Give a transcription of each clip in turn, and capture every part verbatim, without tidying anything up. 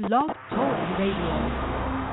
Blog Talk Radio.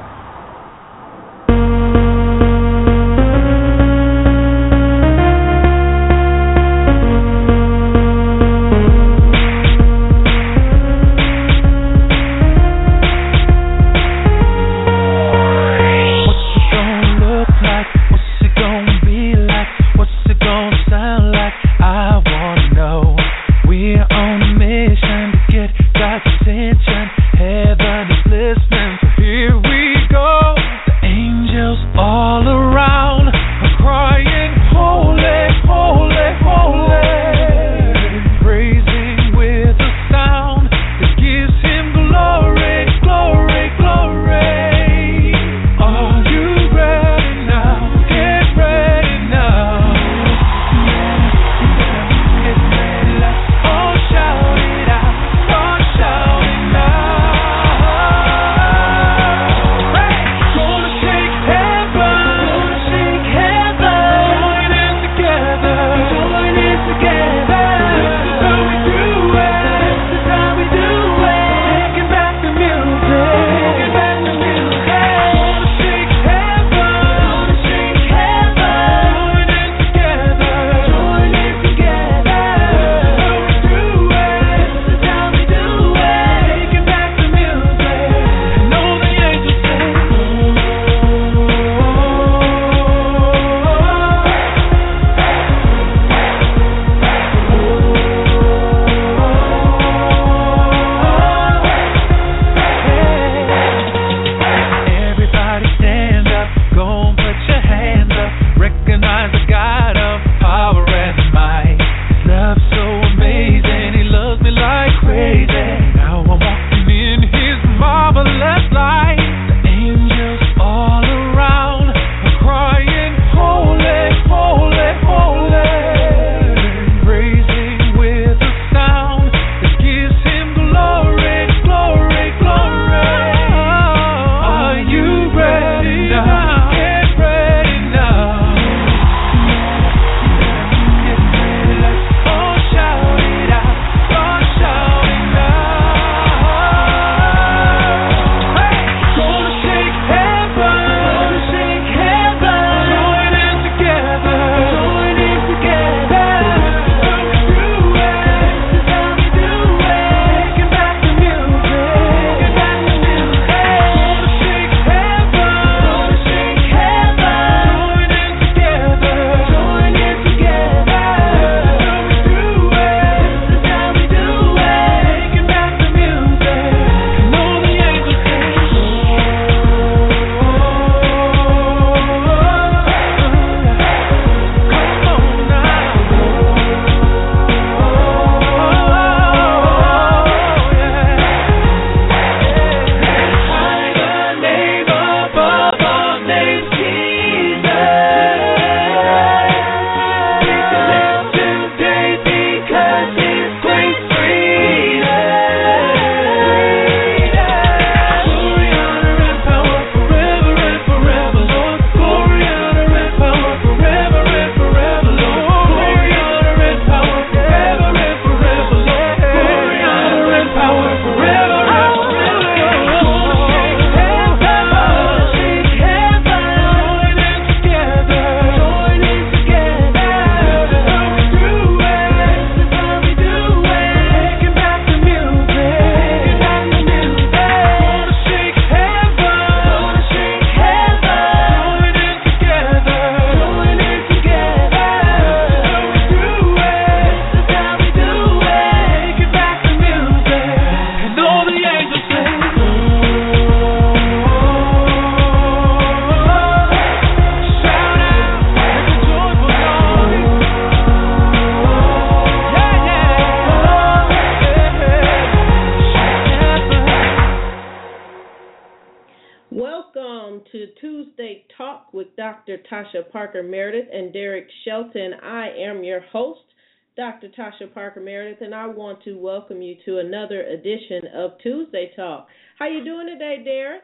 Doctor Tasha Parker Meredith and Derek Shelton. I am your host, Doctor Tasha Parker Meredith, and I want to welcome you to another edition of Tuesday Talk. How you doing today, Derek?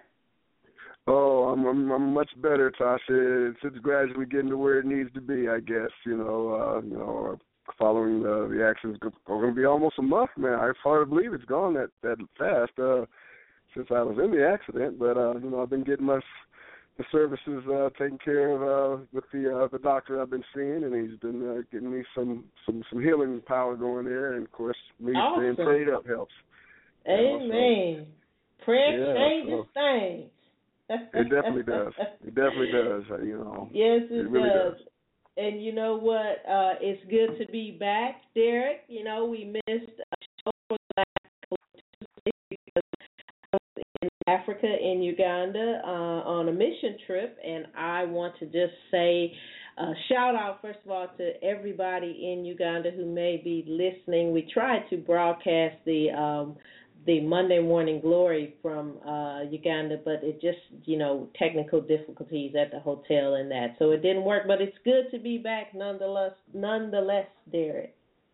Oh, I'm, I'm I'm much better, Tasha. It's, it's gradually getting to where it needs to be, I guess. You know, uh, you know, following the, the actions, going to be almost a month, man. It's hard to believe it's gone that that fast. Uh, since I was in the accident. But uh, you know, I've been getting my the services uh, taken care of uh, with the uh, the doctor I've been seeing, and he's been uh, getting me some, some, some healing power going there, and of course, me Awesome. staying prayed up helps. Amen. You know, so, Prayer yeah, changes so things. It definitely does. It definitely does. You know. Yes, it, it really does. does. And you know what? Uh, it's good to be back, Derek. You know, we missed a show for the last couple of Tuesdays because I was in Africa, in Uganda, uh, on a mission trip, and I want to just say a shout out, first of all, to everybody in Uganda who may be listening. We tried to broadcast the um, the Monday Morning Glory from uh, Uganda, but it just, you know, technical difficulties at the hotel and that. So it didn't work, but it's good to be back nonetheless, nonetheless, Derek.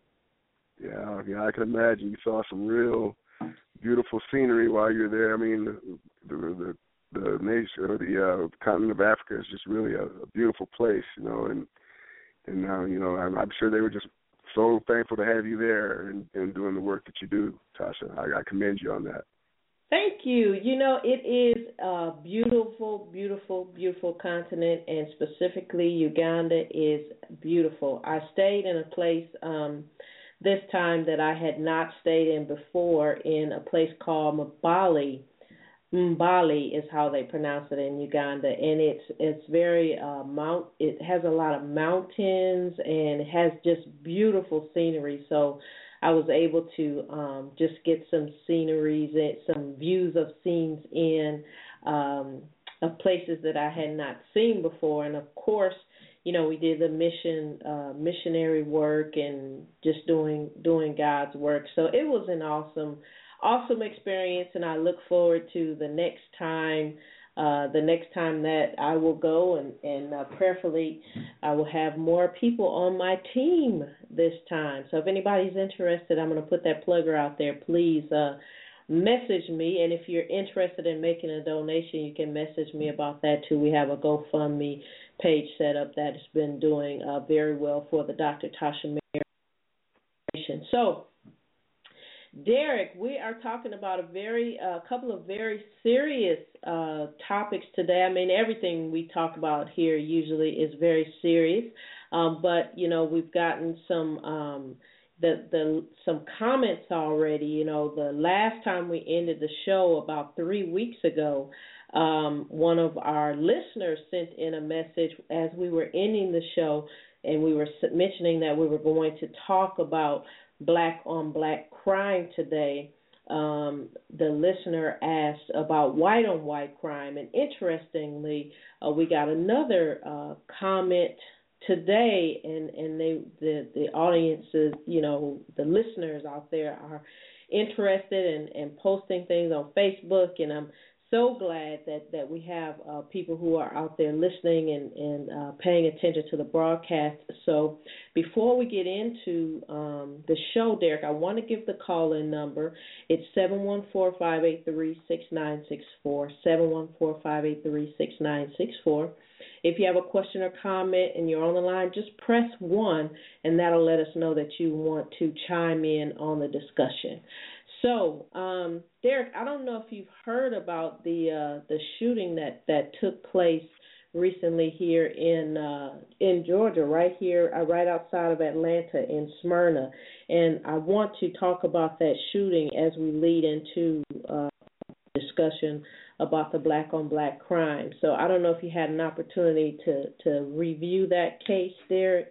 Yeah, yeah, I can imagine you saw some real beautiful scenery while you were there. I mean, the the the, the nation or the uh, continent of Africa is just really a, a beautiful place, you know, and and uh, you know, I'm, I'm sure they were just so thankful to have you there and, and doing the work that you do, Tasha. I, I commend you on that. Thank you. You know, it is a beautiful, beautiful, beautiful continent, and specifically Uganda is beautiful. I stayed in a place um, this time that I had not stayed in before, in a place called Mbali. Mbali is how they pronounce it in Uganda, and it's it's very uh, mount. It has a lot of mountains, and it has just beautiful scenery. So I was able to um, just get some sceneries and some views of scenes in um, of places that I had not seen before, and of course, you know, we did the mission uh, missionary work and just doing doing God's work. So it was an awesome. Awesome experience, and I look forward to the next time, uh, the next time that I will go, and, and uh, prayerfully I will have more people on my team this time. So if anybody's interested, I'm going to put that plugger out there. Please uh, message me, and if you're interested in making a donation, you can message me about that too. We have a GoFundMe page set up that has been doing uh, very well for the Doctor Tasha Mayer Foundation. So, Derek, we are talking about a very, a uh, couple of very serious uh, topics today. I mean, everything we talk about here usually is very serious, um, but you know, we've gotten some um, the the some comments already. You know, the last time we ended the show about three weeks ago, um, one of our listeners sent in a message as we were ending the show, and we were mentioning that we were going to talk about black on black crime today. Um, the listener asked about white on white crime, and interestingly, uh, we got another uh, comment today, and and they the the audiences, you know, the listeners out there are interested in, in posting things on Facebook, and I'm so glad that, that we have uh, people who are out there listening and, and uh, paying attention to the broadcast. So before we get into um, the show, Derek, I want to give the call-in number. It's seven one four, five eight three, six nine six four, seven one four, five eight three, six nine six four. If you have a question or comment and you're on the line, just press one, and that'll let us know that you want to chime in on the discussion. So, um, Derek, I don't know if you've heard about the uh, the shooting that, that took place recently here in uh, in Georgia, right here, uh, right outside of Atlanta in Smyrna. And I want to talk about that shooting as we lead into uh, discussion about the black-on-black crime. So I don't know if you had an opportunity to, to review that case, Derek.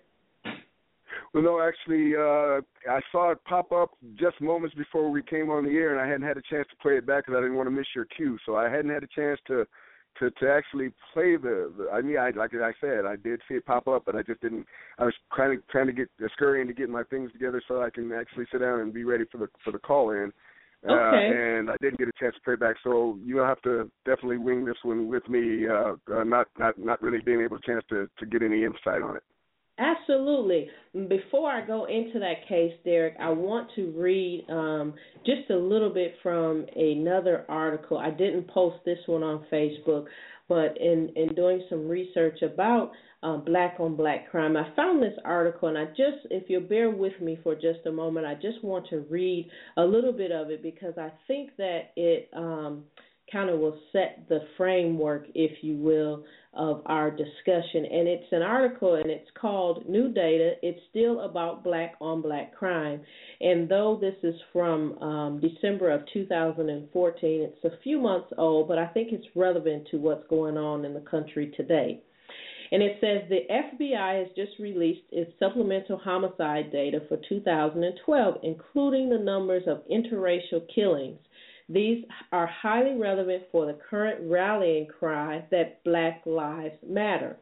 Well, no, actually, uh, I saw it pop up just moments before we came on the air, and I hadn't had a chance to play it back because I didn't want to miss your cue. So I hadn't had a chance to to, to actually play the, the. I mean, I, like I said, I did see it pop up, but I just didn't. I was trying to trying to get uh, scurrying to get my things together so I can actually sit down and be ready for the for the call in. Uh, okay. And I didn't get a chance to play back, so you'll have to definitely wing this one with me. Uh, uh, not not not really being able to chance to to get any insight on it. Absolutely. Before I go into that case, Derek, I want to read um, just a little bit from another article. I didn't post this one on Facebook, but in, in doing some research about uh, black on black crime, I found this article, and I just, if you'll bear with me for just a moment, I just want to read a little bit of it because I think that it um, kind of will set the framework, if you will, of our discussion. And it's an article, and it's called New Data. It's still about black on black crime. And though this is from um, December of two thousand fourteen, it's a few months old, but I think it's relevant to what's going on in the country today. And it says the F B I has just released its supplemental homicide data for two thousand twelve, including the numbers of interracial killings. These are highly relevant for the current rallying cry that Black Lives Matter.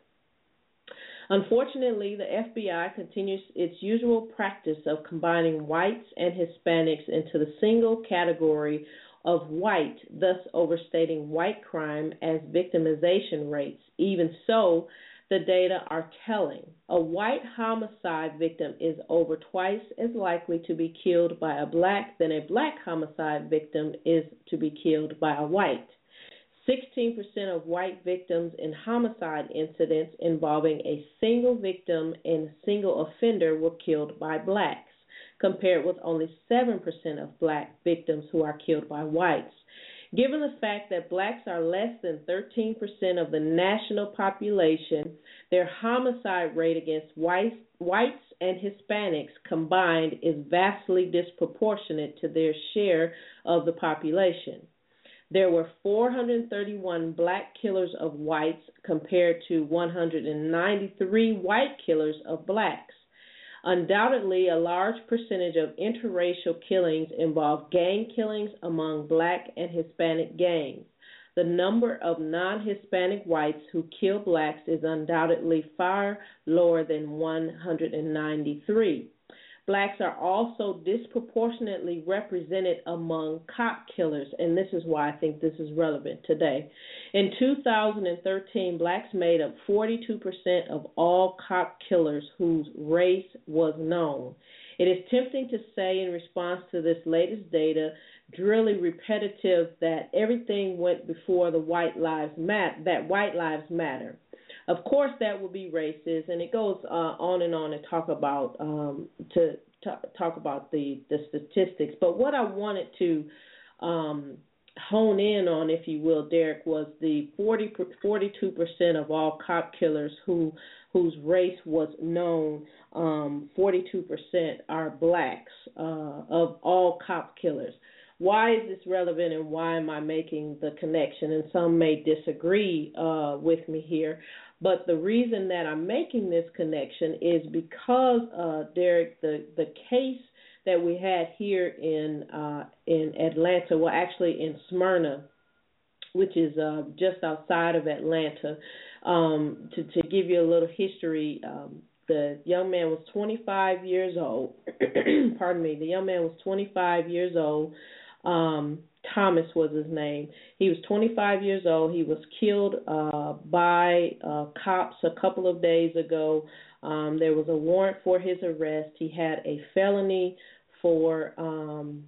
Unfortunately, the F B I continues its usual practice of combining whites and Hispanics into the single category of white, thus overstating white crime as victimization rates. Even so, the data are telling. A white homicide victim is over twice as likely to be killed by a black than a black homicide victim is to be killed by a white. sixteen percent of white victims in homicide incidents involving a single victim and single offender were killed by blacks, compared with only seven percent of black victims who are killed by whites. Given the fact that blacks are less than thirteen percent of the national population, their homicide rate against whites, whites and Hispanics combined is vastly disproportionate to their share of the population. There were four hundred thirty-one black killers of whites compared to one hundred ninety-three white killers of blacks. Undoubtedly, a large percentage of interracial killings involve gang killings among black and Hispanic gangs. The number of non-Hispanic whites who kill blacks is undoubtedly far lower than one hundred ninety-three. Blacks are also disproportionately represented among cop killers, and this is why I think this is relevant today. In two thousand thirteen, blacks made up forty-two percent of all cop killers whose race was known. It is tempting to say in response to this latest data, really repetitive, that everything went before the white lives mat- that white lives matter. Of course, that would be racist, and it goes uh, on and on to talk about um, to t- talk about the, the statistics. But what I wanted to um, hone in on, if you will, Derek, was the forty, forty-two percent of all cop killers who whose race was known. Um, forty-two percent are blacks uh, of all cop killers. Why is this relevant, and why am I making the connection? And some may disagree uh, with me here, but the reason that I'm making this connection is because, uh, Derek, the, the case that we had here in uh, in Atlanta, well, actually in Smyrna, which is uh, just outside of Atlanta, um, to, to give you a little history, um, the young man was twenty-five years old. Pardon me. The young man was twenty-five years old. Um, Thomas was his name. He was twenty-five years old. He was killed uh, by uh, cops a couple of days ago. Um, there was a warrant for his arrest. He had a felony for um,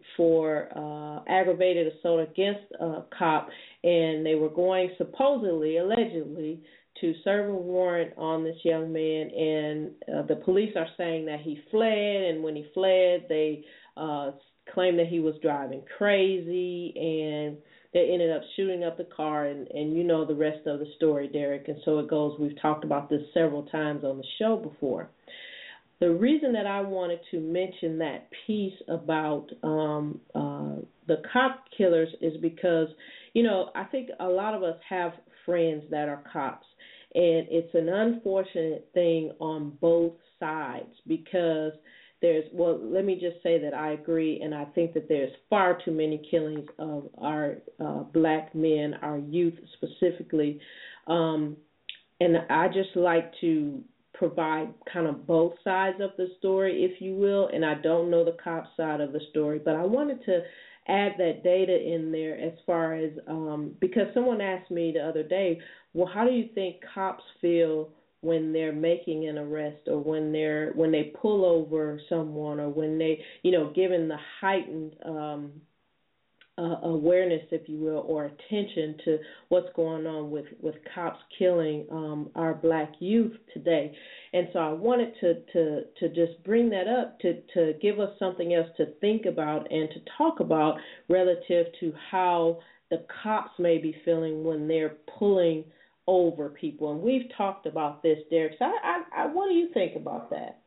for uh, aggravated assault against a cop, and they were going supposedly, allegedly, to serve a warrant on this young man. And uh, the police are saying that he fled, and when he fled, they uh, claimed that he was driving crazy, and they ended up shooting up the car, and, and you know the rest of the story, Derek, and so it goes. We've talked about this several times on the show before. The reason that I wanted to mention that piece about um, uh, the cop killers is because, you know, I think a lot of us have friends that are cops, and it's an unfortunate thing on both sides because there's, well, let me just say that I agree, and I think that there's far too many killings of our uh, black men, our youth specifically, um, and I just like to provide kind of both sides of the story, if you will, and I don't know the cop side of the story, but I wanted to add that data in there as far as, um, because someone asked me the other day, well, how do you think cops feel when they're making an arrest, or when they're when they pull over someone, or when they, you know, given the heightened um, uh, awareness, if you will, or attention to what's going on with, with cops killing um, our black youth today. And so I wanted to, to, to just bring that up to, to give us something else to think about and to talk about relative to how the cops may be feeling when they're pulling over people. And we've talked about this, Derek. So I, I, I, what do you think about that?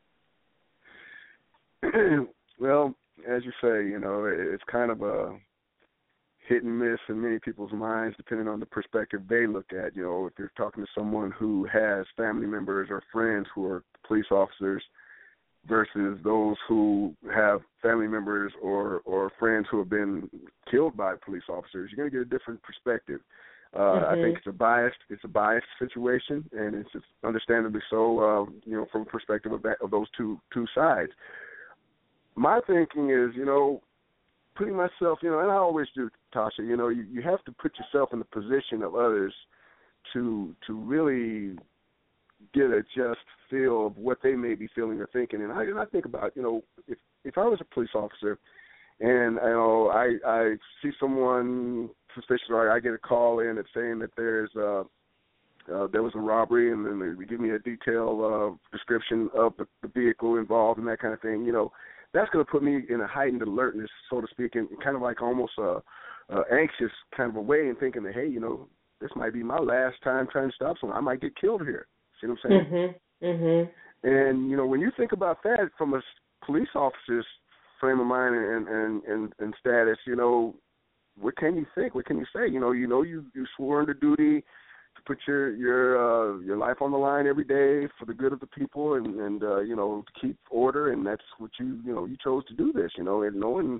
Well, as you say, you know, it's kind of a hit and miss in many people's minds, depending on the perspective they look at. You know, if you're talking to someone who has family members or friends who are police officers versus those who have family members or, or friends who have been killed by police officers, you're going to get a different perspective. Uh, mm-hmm. I think it's a biased, it's a biased situation, and it's just understandably so. Uh, you know, from the perspective of that, of those two two sides. My thinking is, you know, putting myself, you know, and I always do, Tasha, you know, you, you have to put yourself in the position of others to to really get a just feel of what they may be feeling or thinking. And I, and I think about, you know, if if I was a police officer and, you know, I, I see someone suspicious, or I get a call in that's saying that there's uh, uh, there was a robbery, and then they give me a detailed uh, description of the, the vehicle involved and that kind of thing, you know, that's going to put me in a heightened alertness, so to speak, and kind of like almost a, a anxious kind of a way, and thinking that, hey, you know, this might be my last time trying to stop someone. I might get killed here. See what I'm saying? Mm-hmm. Mm-hmm. And, you know, when you think about that from a police officer's frame of mind and, and, and, and status, you know, what can you think? What can you say? You know, you know, you, you swore under duty to put your your uh, your life on the line every day for the good of the people, and, and uh, you know, to keep order, and that's what you, you know, you chose to do this, you know, and no one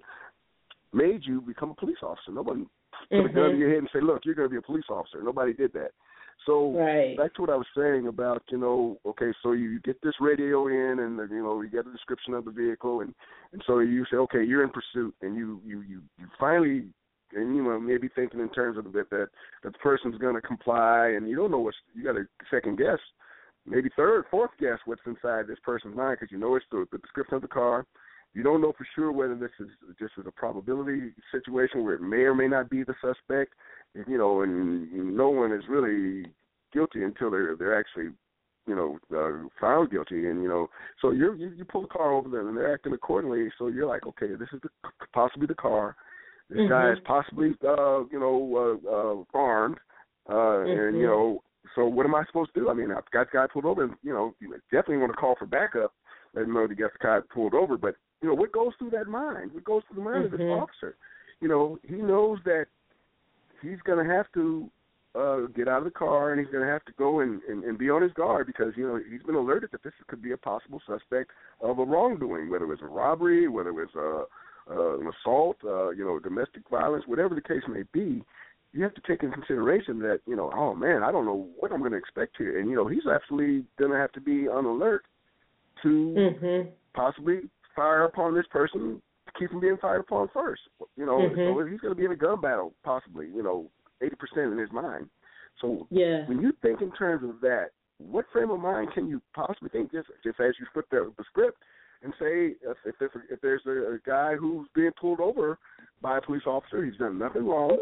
made you become a police officer. No one put mm-hmm. a gun to your head and say, look, you're going to be a police officer. Nobody did that. So right. back to what I was saying about, you know, okay, so you get this radio in, and, you know, you get a description of the vehicle, and, and so you say, okay, you're in pursuit, and you, you, you, you finally, and, you know, maybe thinking in terms of that, that, that the person's going to comply, and you don't know what's, you got to second guess, maybe third, fourth guess what's inside this person's mind, because you know it's the, the description of the car. You don't know for sure whether this is just as a probability situation where it may or may not be the suspect, you know, and no one is really guilty until they're they're actually, you know, uh, found guilty, and you know, so you're, you you pull the car over them and they're acting accordingly. So you're like, okay, this is the, possibly the car. This mm-hmm. guy is possibly, uh, you know, uh, uh, armed, uh, mm-hmm. and you know, so what am I supposed to do? I mean, I've got the guy pulled over, and you know, you definitely want to call for backup. Let him know to get the guy pulled over, but you know, what goes through that mind? What goes through the mind mm-hmm. of this officer? You know, he knows that he's going to have to uh, get out of the car, and he's going to have to go and, and, and be on his guard, because, you know, he's been alerted that this could be a possible suspect of a wrongdoing, whether it was a robbery, whether it was a, uh, an assault, uh, you know, domestic violence, whatever the case may be. You have to take into consideration that, you know, oh, man, I don't know what I'm going to expect here. And, you know, he's absolutely going to have to be on alert to mm-hmm. possibly fire upon this person, keep him being fired upon first. You know, mm-hmm. so he's going to be in a gun battle, possibly, you know, eighty percent in his mind. So yeah. when you think in terms of that, what frame of mind can you possibly think, just, just as you flip the, the script and say, if, if, there's, a, if there's a, a guy who's being pulled over by a police officer, he's done nothing wrong.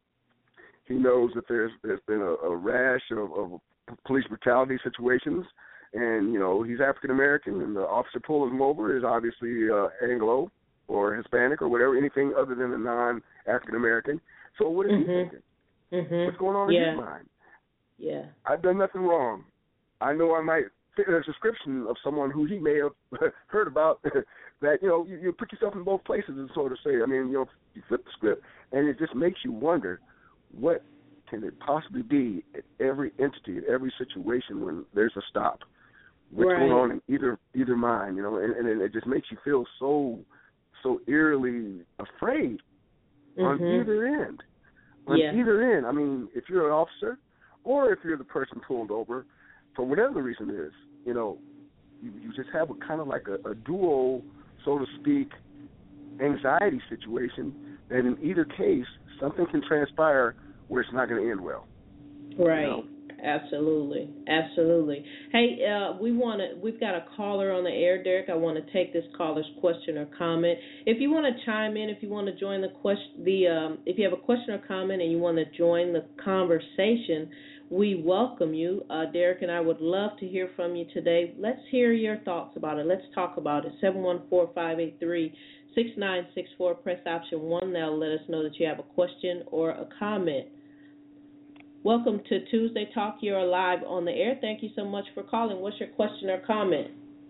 He knows that there's there's been a, a rash of, of police brutality situations, and, you know, he's African-American, and the officer pulling him over is obviously uh, Anglo or Hispanic or whatever, anything other than a non-African-American. So what is mm-hmm. he thinking? Mm-hmm. What's going on yeah. in his mind? Yeah. I've done nothing wrong. I know I might fit a description of someone who he may have heard about that, you know, you, you put yourself in both places and sort of say, I mean, you know, you flip the script, and it just makes you wonder, what can it possibly be at every entity, at every situation when there's a stop? What's right. going on in either either mind, you know, and, and it just makes you feel so so eerily afraid mm-hmm. on either end. On yeah. either end. I mean, if you're an officer or if you're the person pulled over, for whatever the reason is, you know, you, you just have a kind of like a, a dual, so to speak, anxiety situation that in either case, something can transpire where it's not going to end well. Right. You know? Absolutely, absolutely. Hey, uh, we want to. We've got a caller on the air, Derek. I want to take this caller's question or comment. If you want to chime in, if you want to join the question, the um, if you have a question or comment and you want to join the conversation, we welcome you. Uh, Derek and I would love to hear from you today. Let's hear your thoughts about it. Let's talk about it. seven one four, five eight three, six nine six four. Press option one. That'll let us know that you have a question or a comment. Welcome to Tuesday Talk. You're live on the air. Thank you so much for calling. What's your question or comment?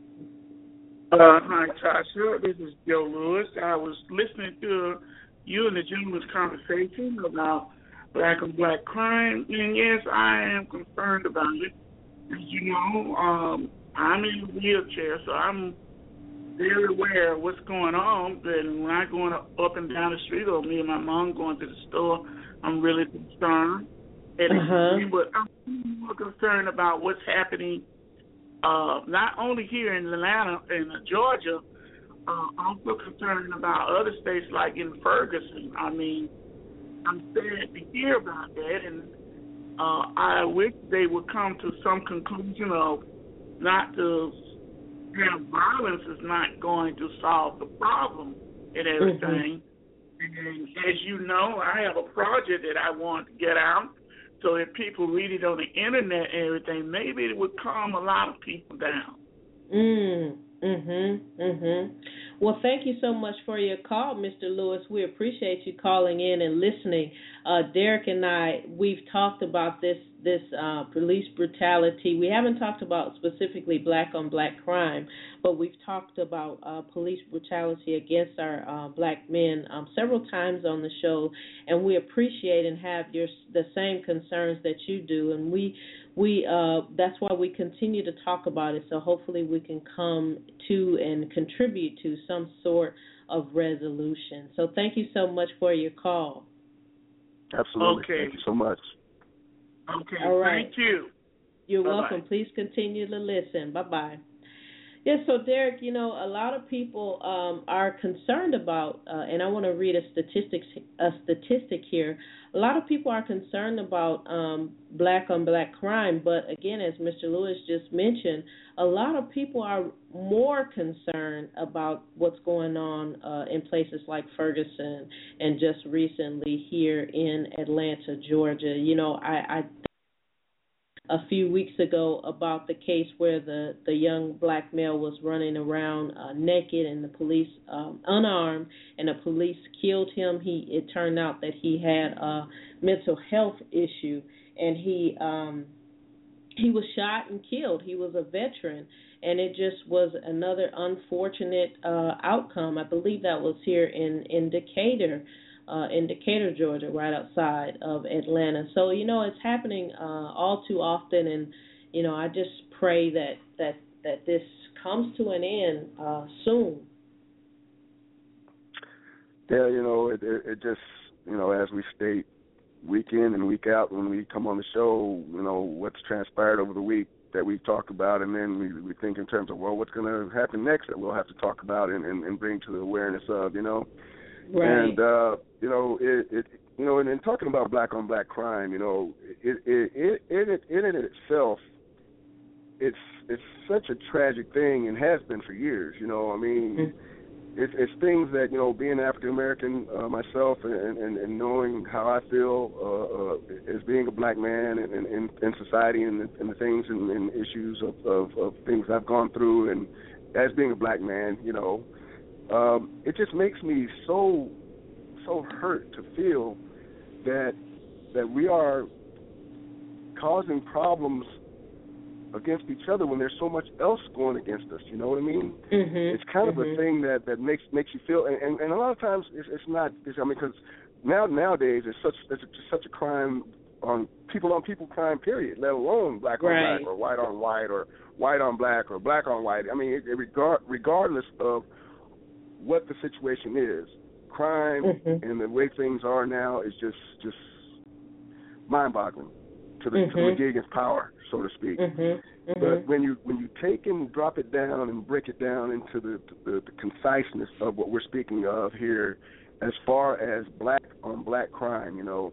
Uh, hi, Tasha. This is Joe Lewis. I was listening to you and the gentleman's conversation about black on black crime, and yes, I am concerned about it. As you know, um, I'm in a wheelchair, so I'm very aware of what's going on. And when I go up and down the street, or me and my mom going to the store, I'm really concerned. And uh-huh. But I'm more concerned about what's happening, uh, not only here in Atlanta and Georgia. Uh, I'm also concerned about other states like in Ferguson. I mean, I'm sad to hear about that, and uh, I wish they would come to some conclusion of not to have violence is not going to solve the problem and everything. Mm-hmm. And as you know, I have a project that I want to get out. So if people read it on the internet and everything, maybe it would calm a lot of people down. Mm, mm-hmm, mm-hmm. Well, thank you so much for your call, Mister Lewis. We appreciate you calling in and listening. Uh, Derek and I, we've talked about this this uh, police brutality. We haven't talked about specifically black-on-black crime, but we've talked about uh, police brutality against our uh, black men um, several times on the show, and we appreciate and have your the same concerns that you do, and we we uh, that's why we continue to talk about it. So hopefully we can come to and contribute to some sort of resolution. So thank you so much for your call. Absolutely. Okay. Thank you so much. Okay. All right. Thank you. You're Bye-bye. welcome. Please continue to listen. Bye-bye. Yes, yeah, so Derek, you know, a lot of people um, are concerned about, uh, and I want to read a statistics a statistic here. A lot of people are concerned about um, black-on-black crime, but again, as Mister Lewis just mentioned, a lot of people are more concerned about what's going on uh, in places like Ferguson and just recently here in Atlanta, Georgia. You know, I, I a few weeks ago about the case where the, the young black male was running around uh, naked and the police um, unarmed, and the police killed him. He it turned out that he had a mental health issue, and he um, he was shot and killed. He was a veteran, and it just was another unfortunate uh, outcome. I believe that was here in, in Decatur. Uh, in Decatur, Georgia, right outside of Atlanta. So, you know, it's happening uh, all too often, and, you know, I just pray that, that, that this comes to an end uh, soon. Yeah, you know, it, it, it just, you know, as we state week in and week out when we come on the show, you know, what's transpired over the week that we've talked about, and then we, we think in terms of, well, what's going to happen next that we'll have to talk about and, and, and bring to the awareness of, you know. Right. And, uh, you know, it, it you know, and in talking about black-on-black crime, you know, it, it, it, it, in it itself, it's it's such a tragic thing and has been for years, you know. I mean, mm-hmm. it's, it's things that, you know, being African-American uh, myself and, and, and knowing how I feel uh, uh, as being a black man in, in, in society and the, and the things and, and issues of, of, of things I've gone through, and as being a black man, you know, Um, it just makes me so so hurt to feel that that we are causing problems against each other when there's so much else going against us. You know what I mean? Mm-hmm. It's kind mm-hmm. of a thing that, that makes makes you feel, and, and, and a lot of times it's, it's not. It's, I mean, because now nowadays it's such it's just such a crime on people on people crime period, let alone black on right. black or white on white or white on black or black on white. I mean, it, it regard regardless of what the situation is, crime mm-hmm. and the way things are now is just just mind-boggling to the, mm-hmm. to the McGeegan's power, so to speak. Mm-hmm. Mm-hmm. But when you when you take and drop it down and break it down into the, the the conciseness of what we're speaking of here, as far as black on black crime, you know,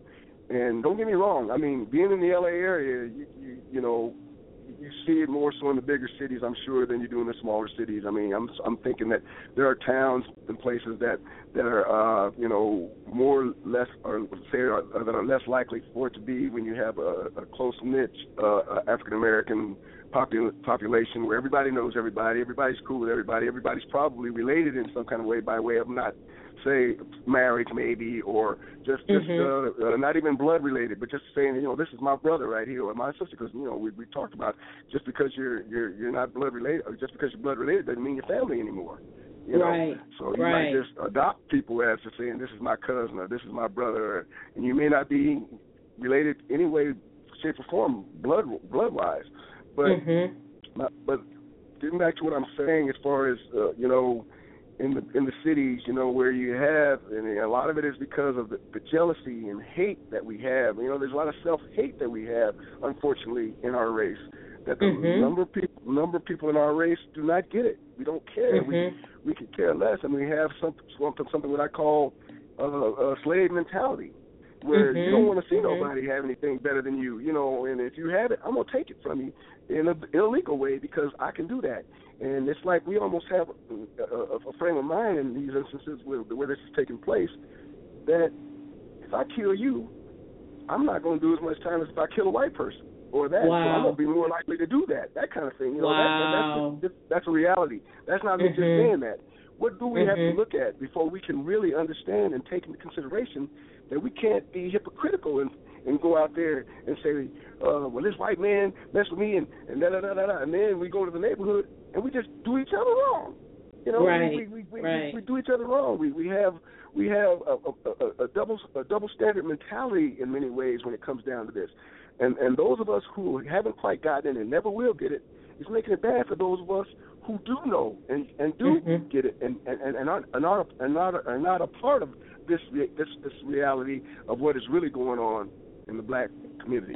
And don't get me wrong, I mean, being in the L A area, you, you, you know, you see it more so in the bigger cities, I'm sure, than you do in the smaller cities. I mean, I'm I'm thinking that there are towns and places that that are uh, you know more or less or say are, that are less likely for it to be when you have a, a close knit uh, African American popul- population where everybody knows everybody, everybody's cool with everybody, everybody's probably related in some kind of way by way of not, say, marriage maybe, or just just Mm-hmm. uh, uh, not even blood related, but just saying, you know, this is my brother right here or my sister, because you know we we talked about just because you're you're you're not blood related, or just because you're blood related doesn't mean you're family anymore. You know, Right. so you Right. might just adopt people as to saying this is my cousin or this is my brother, and you may not be related any way, shape, or form blood blood wise, but Mm-hmm. but getting back to what I'm saying as far as uh, you know. In the in the cities, you know, where you have, and a lot of it is because of the, the jealousy and hate that we have. You know, there's a lot of self-hate that we have, unfortunately, in our race. That the Mm-hmm. number of people, number of people in our race do not get it. We don't care. Mm-hmm. We we could care less, and we have something something, something what I call uh, a slave mentality, where Mm-hmm. you don't want to see Mm-hmm. nobody have anything better than you. You know, and if you have it, I'm gonna take it from you in an illegal way because I can do that. And it's like we almost have a, a, a frame of mind in these instances where, where this is taking place, that if I kill you, I'm not going to do as much time as if I kill a white person or that. Wow. So I'm going to be more likely to do that, that kind of thing. You know, Wow. that, that, that's, that's a reality. That's not me Mm-hmm. just saying that. What do we Mm-hmm. have to look at before we can really understand and take into consideration that we can't be hypocritical and and go out there and say, uh, well, this white man messed with me and, and da da da da da, and then we go to the neighborhood and we just do each other wrong. You know, Right. we, we, we, Right. we, we do each other wrong. We we have we have a, a, a, a double a double standard mentality in many ways when it comes down to this, and and those of us who haven't quite gotten it and never will get it, is making it bad for those of us who do know and, and do Mm-hmm. get it and and and are, and not and not are not a part of this this this reality of what is really going on in the black community.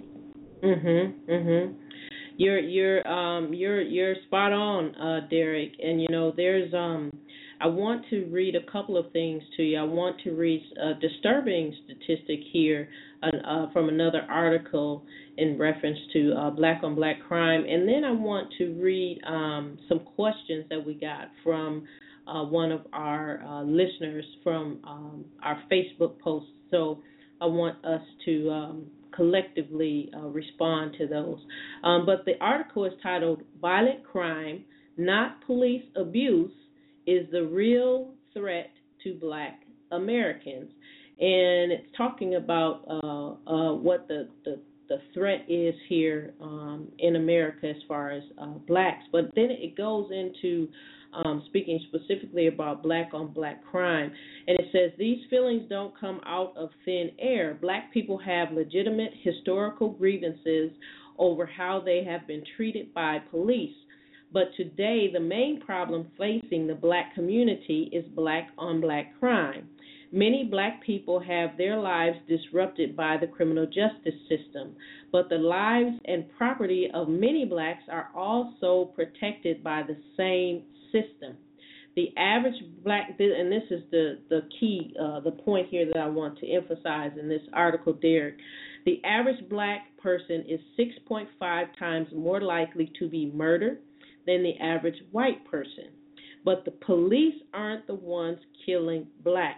Mhm. Mhm. You're you're um you're you're spot on, uh, Derek. And you know, there's um I want to read a couple of things to you. I want to read a disturbing statistic here uh, from another article in reference to uh, black on black crime, and then I want to read um, some questions that we got from uh, one of our uh, listeners from um, our Facebook post. So I want us to um, collectively uh, respond to those. Um, but the article is titled "Violent Crime, Not Police Abuse, is the Real Threat to Black Americans." And it's talking about uh, uh, what the, the, the threat is here um, in America as far as uh, blacks. But then it goes into um, speaking specifically about black on black crime. And it says, these feelings don't come out of thin air. Black people have legitimate historical grievances over how they have been treated by police. But today, the main problem facing the black community is black on black crime. Many black people have their lives disrupted by the criminal justice system, but the lives and property of many blacks are also protected by the same system. The average black, and this is the, the key, uh, the point here that I want to emphasize in this article, Derek. The average black person is six point five times more likely to be murdered than the average white person. But the police aren't the ones killing blacks.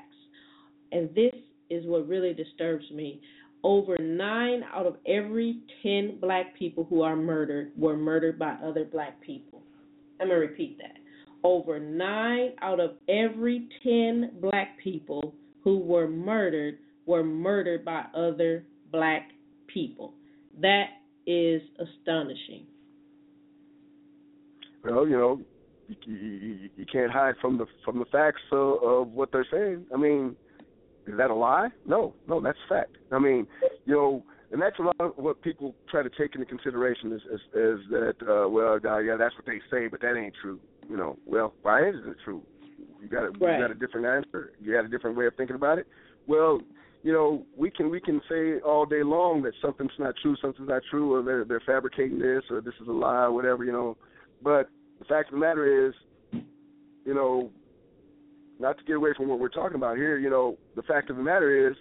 And this is what really disturbs me. Over nine out of every ten black people who are murdered were murdered by other black people. I'm going to repeat that. Over nine out of every ten black people who were murdered were murdered by other black people. That is astonishing. Well, you know, you, you, you can't hide from the from the facts of, of what they're saying. I mean, is that a lie? No, no, that's fact. I mean, you know, and that's a lot of what people try to take into consideration is, is, is that, uh, well, yeah, that's what they say, but that ain't true. You know, well, why isn't it true? You got a, right. you got a different answer. You got a different way of thinking about it. Well, you know, we can we can say all day long that something's not true, something's not true, or they're they're fabricating this, or this is a lie, or whatever, you know. But the fact of the matter is, you know, not to get away from what we're talking about here, you know, the fact of the matter is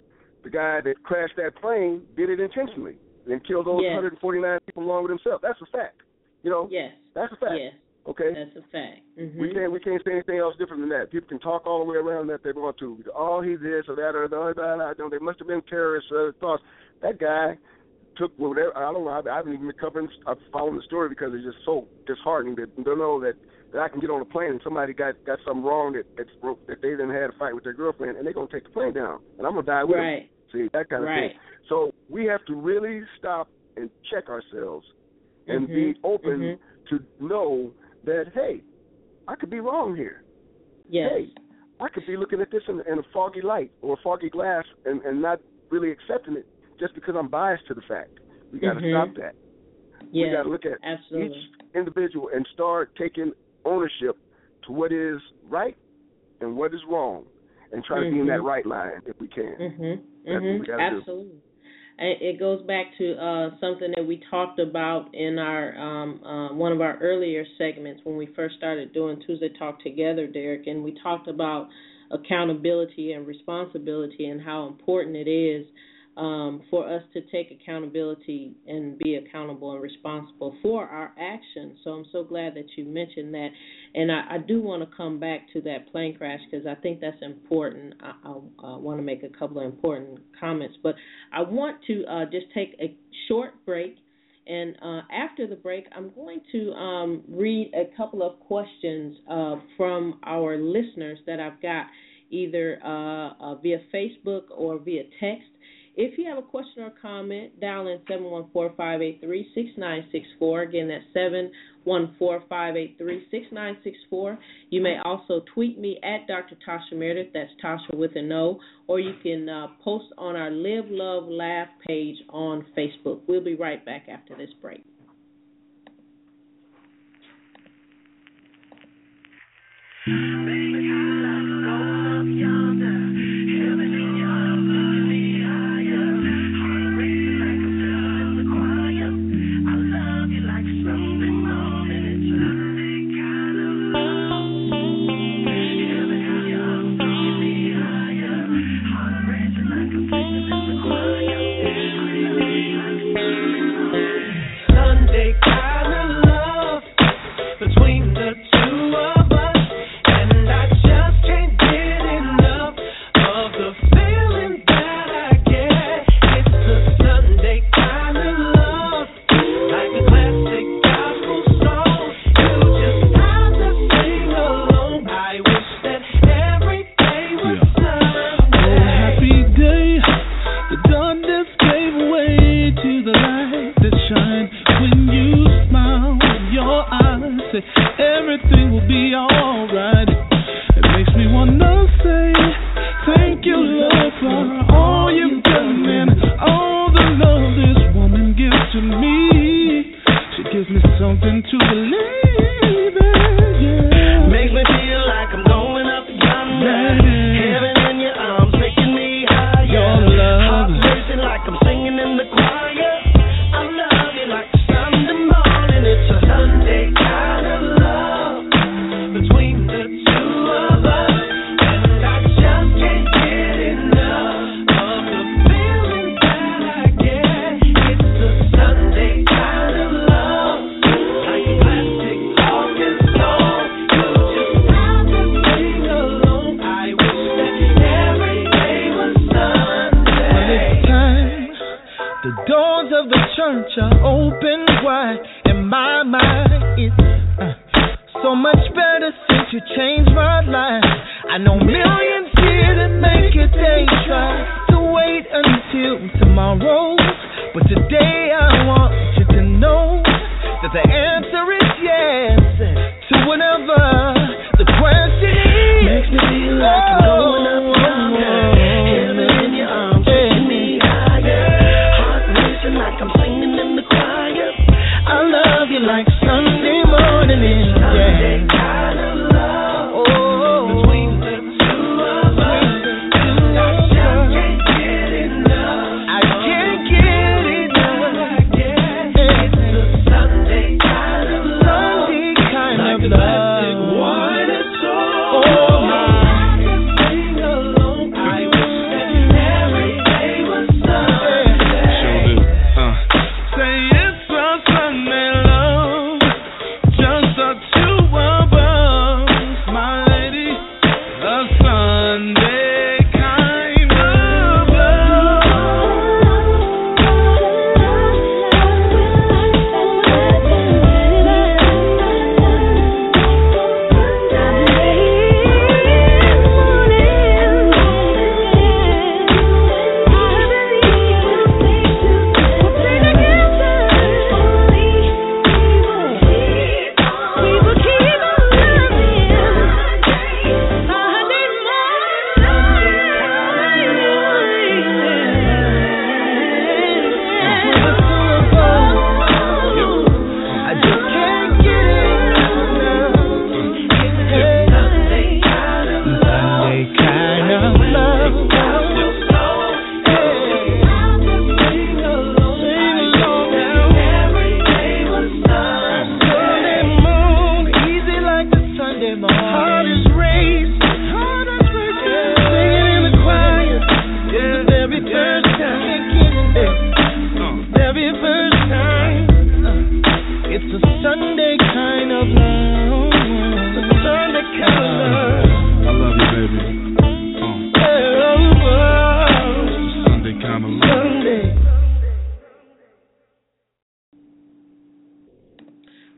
the guy that crashed that plane did it intentionally and killed those yes. one hundred forty-nine people along with himself. That's a fact. You know? Yes. That's a fact. Yes. Okay? That's a fact. Mm-hmm. We can't we can't say anything else different than that. People can talk all the way around that they want to. Oh, he's this or that or the other. I don't know. They must have been terrorists or other thoughts. That guy took whatever. I don't know. I, I haven't even been covering. I'm following the story because it's just so disheartening to, to know that, that I can get on a plane and somebody got, got something wrong that that's, that they didn't have a fight with their girlfriend and they're gonna take the plane down and I'm gonna die with right. them. See, that kind of right. thing. So we have to really stop and check ourselves and mm-hmm. be open mm-hmm. to know that, hey, I could be wrong here. Yes. Hey, I could be looking at this in, in a foggy light or a foggy glass and, and not really accepting it just because I'm biased to the fact. We got to mm-hmm. stop that. Yes, we got to look at absolutely. each individual and start taking ownership to what is right and what is wrong and try mm-hmm. to be in that right line if we can. Mm-hmm. That's mm-hmm. what we got to absolutely. do. It goes back to uh, something that we talked about in our um, uh, one of our earlier segments when we first started doing Tuesday Talk together, Derek, and we talked about accountability and responsibility and how important it is um, for us to take accountability and be accountable and responsible for our actions. So I'm so glad that you mentioned that. And I, I do want to come back to that plane crash because I think that's important. I, I, I want to make a couple of important comments. But I want to uh, just take a short break. And uh, after the break, I'm going to um, read a couple of questions uh, from our listeners that I've got either uh, uh, via Facebook or via text. If you have a question or comment, dial in seven one four, five eight three, six nine six four. Again, that's seven one four, five eight three, six nine six four. You may also tweet me at Doctor Tasha Meredith. That's Tasha with an O. Or you can uh, post on our Live, Love, Laugh page on Facebook. We'll be right back after this break.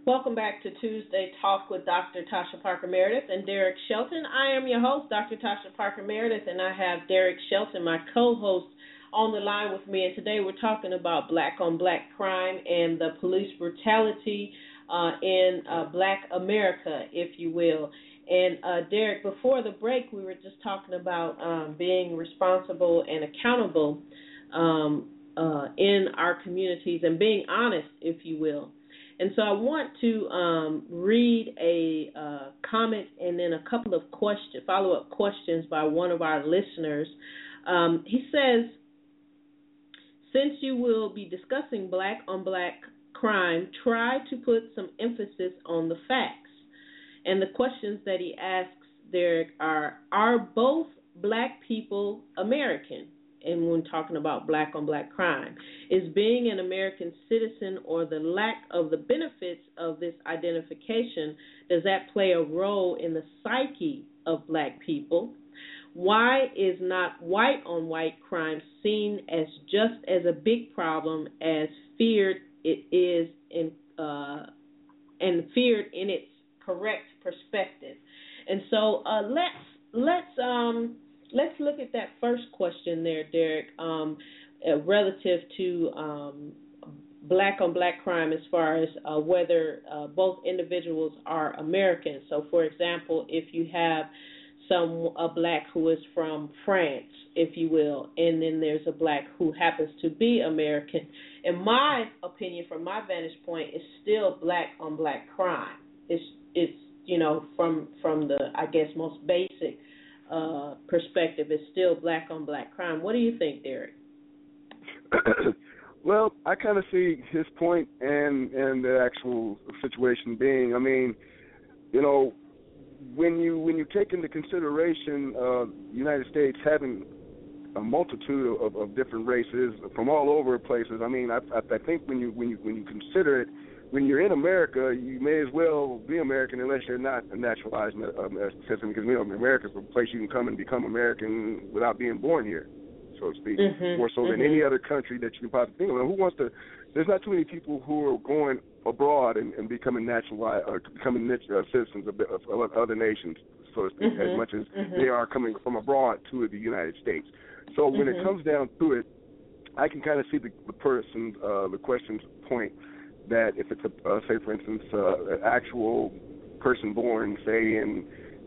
Welcome back to Tuesday Talk with Doctor Tasha Parker Meredith and Derek Shelton. I am your host, Doctor Tasha Parker Meredith, and I have Derek Shelton, my co-host, on the line with me. And today we're talking about black-on-black crime and the police brutality uh, in uh, Black America, if you will. And uh, Derek, before the break, we were just talking about um, being responsible and accountable um, uh, in our communities and being honest, if you will. And so I want to um, read a uh, comment and then a couple of question, follow-up questions by one of our listeners. Um, he says, since you will be discussing black-on-black crime, try to put some emphasis on the facts. And the questions that he asks, Derek, are, are both black people American? And when talking about black-on-black crime, is being an American citizen or the lack of the benefits of this identification, does that play a role in the psyche of black people? Why is not white-on-white crime seen as just as a big problem as feared it is in uh, and feared in its correct perspective? And so uh, let's let's um. Let's look at that first question there, Derek, um, uh, relative to um, black-on-black crime as far as uh, whether uh, both individuals are Americans. So, for example, if you have some a black who is from France, if you will, and then there's a black who happens to be American, in my opinion, from my vantage point, it's still black-on-black crime. It's, it's you know, from, from the, I guess, most basic Uh, perspective, is still black-on-black crime. What do you think, Derek? Well, I kind of see his point and and the actual situation being. I mean, you know, when you when you take into consideration uh, the United States having a multitude of, of different races from all over places. I mean, I, I think when you when you when you consider it, when you're in America, you may as well be American unless you're not a naturalized uh, citizen, because, you know, America is a place you can come and become American without being born here, so to speak, mm-hmm, more so mm-hmm. than any other country that you can possibly think of. Who wants to? There's not too many people who are going abroad and, and becoming naturalized or becoming uh, citizens of, of other nations, so to speak, mm-hmm, as much as mm-hmm. they are coming from abroad to the United States. So when mm-hmm. it comes down to it, I can kind of see the, the person, uh, the question's point, that if it's, a, uh, say, for instance, uh, an actual person born, say, in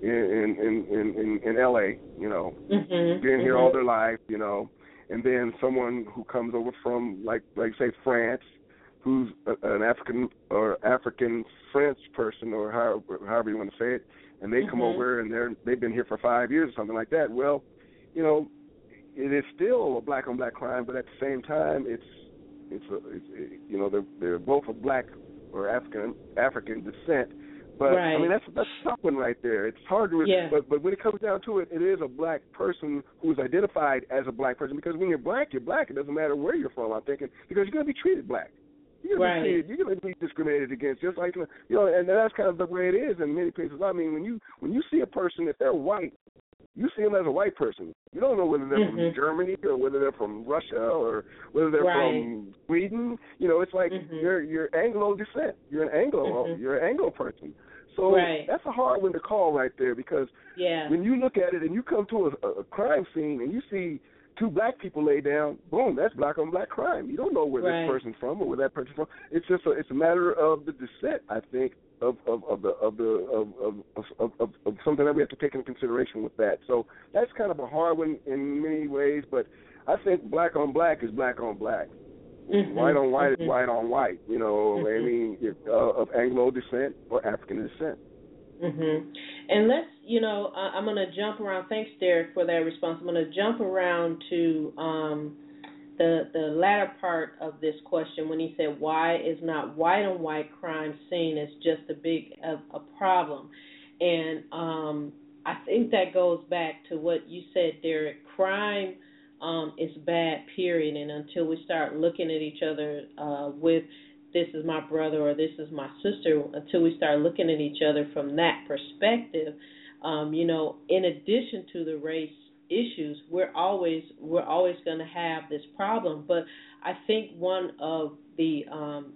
in in in, in, in L A, you know, mm-hmm. been here mm-hmm. all their life, you know, and then someone who comes over from, like, like say, France, who's a, an African or African French person, or however, however you want to say it, and they mm-hmm. come over and they're they've been here for five years or something like that. Well, you know, it is still a black-on-black crime, but at the same time, it's It's, a, it's it, you know, they're, they're both of black or African African descent, but right. I mean that's that's a tough one right there. It's hard to, yeah. but but when it comes down to it, it is a black person who's identified as a black person, because when you're black, you're black. It doesn't matter where you're from. I'm thinking, because you're going to be treated black. You're going right. to be treated, you're going to be discriminated against, just like, you know, and that's kind of the way it is in many places. I mean, when you when you see a person, if they're white, you see them as a white person. You don't know whether they're mm-hmm. from Germany or whether they're from Russia or whether they're right. from Sweden. You know, it's like mm-hmm. you're you're Anglo descent. You're an Anglo. Mm-hmm. You're an Anglo person. So right. that's a hard one to call right there, because yeah. when you look at it and you come to a, a crime scene and you see two black people lay down, boom, that's black on black crime. You don't know where right. this person's from or where that person's from. It's just a, it's a matter of the descent, I think, of of, of the of the of of, of of of something that we have to take into consideration with that. So that's kind of a hard one in many ways, but I think black on black is black on black. Mm-hmm. White on white mm-hmm. is white on white. You know, mm-hmm. I mean, if, uh, of Anglo descent or African descent. Mhm. And let's, you know, uh, I'm going to jump around. Thanks, Derek, for that response. I'm going to jump around to um, the the latter part of this question when he said, why is not white-on-white crime seen as just a big a, a problem? And um, I think that goes back to what you said, Derek. Crime um, is bad, period, and until we start looking at each other uh, with this is my brother or this is my sister, until we start looking at each other from that perspective, um, you know, in addition to the race issues, we're always we're always going to have this problem. But I think one of the um,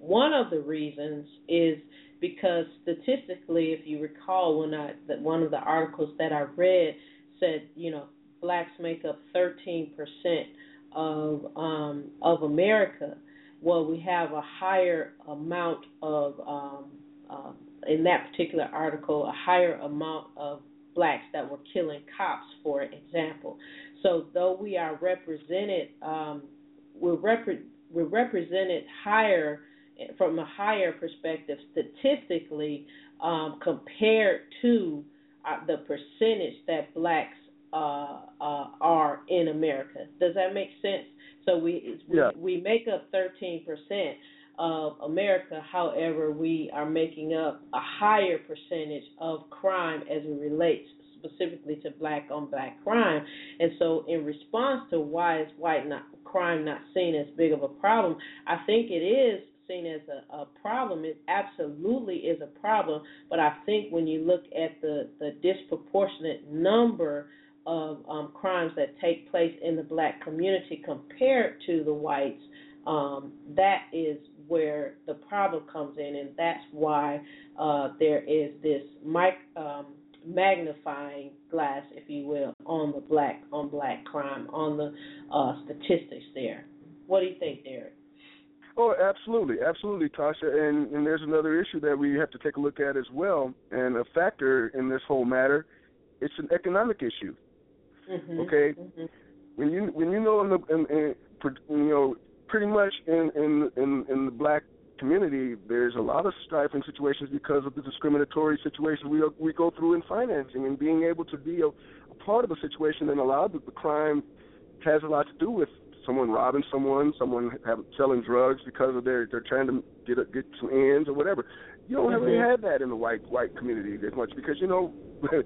one of the reasons is because statistically, if you recall, when I that one of the articles that I read said, you know, blacks make up thirteen percent of um, of America. Well, we have a higher amount of, um, uh, in that particular article, a higher amount of blacks that were killing cops, for example. So though we are represented, um, we're, repre- we're represented higher from a higher perspective statistically um, compared to uh, the percentage that blacks uh, uh, are in America. Does that make sense? So we we, yeah. we make up thirteen percent of America. However, we are making up a higher percentage of crime as it relates specifically to black on black crime. And so in response to why is white not, crime not seen as big of a problem, I think it is seen as a, a problem. It absolutely is a problem, but I think when you look at the, the disproportionate number of um, crimes that take place in the black community compared to the whites, um, that is where the problem comes in, and that's why uh, there is this mic, um, magnifying glass, if you will, on the black on black crime, on the uh, statistics there. What do you think, Derek? Oh, absolutely, absolutely, Tasha. And, and there's another issue that we have to take a look at as well, and a factor in this whole matter. It's an economic issue. Mm-hmm. Okay, mm-hmm. when you when you know in the in, in, you know pretty much in, in in in the black community, there's a lot of strife and situations because of the discriminatory situations we we go through in financing, and being able to be a, a part of a situation, and a lot of the crime has a lot to do with someone robbing someone, someone have, selling drugs because of their they're trying to get a, get some ends or whatever. You don't mm-hmm. really have that in the white white community as much because you know.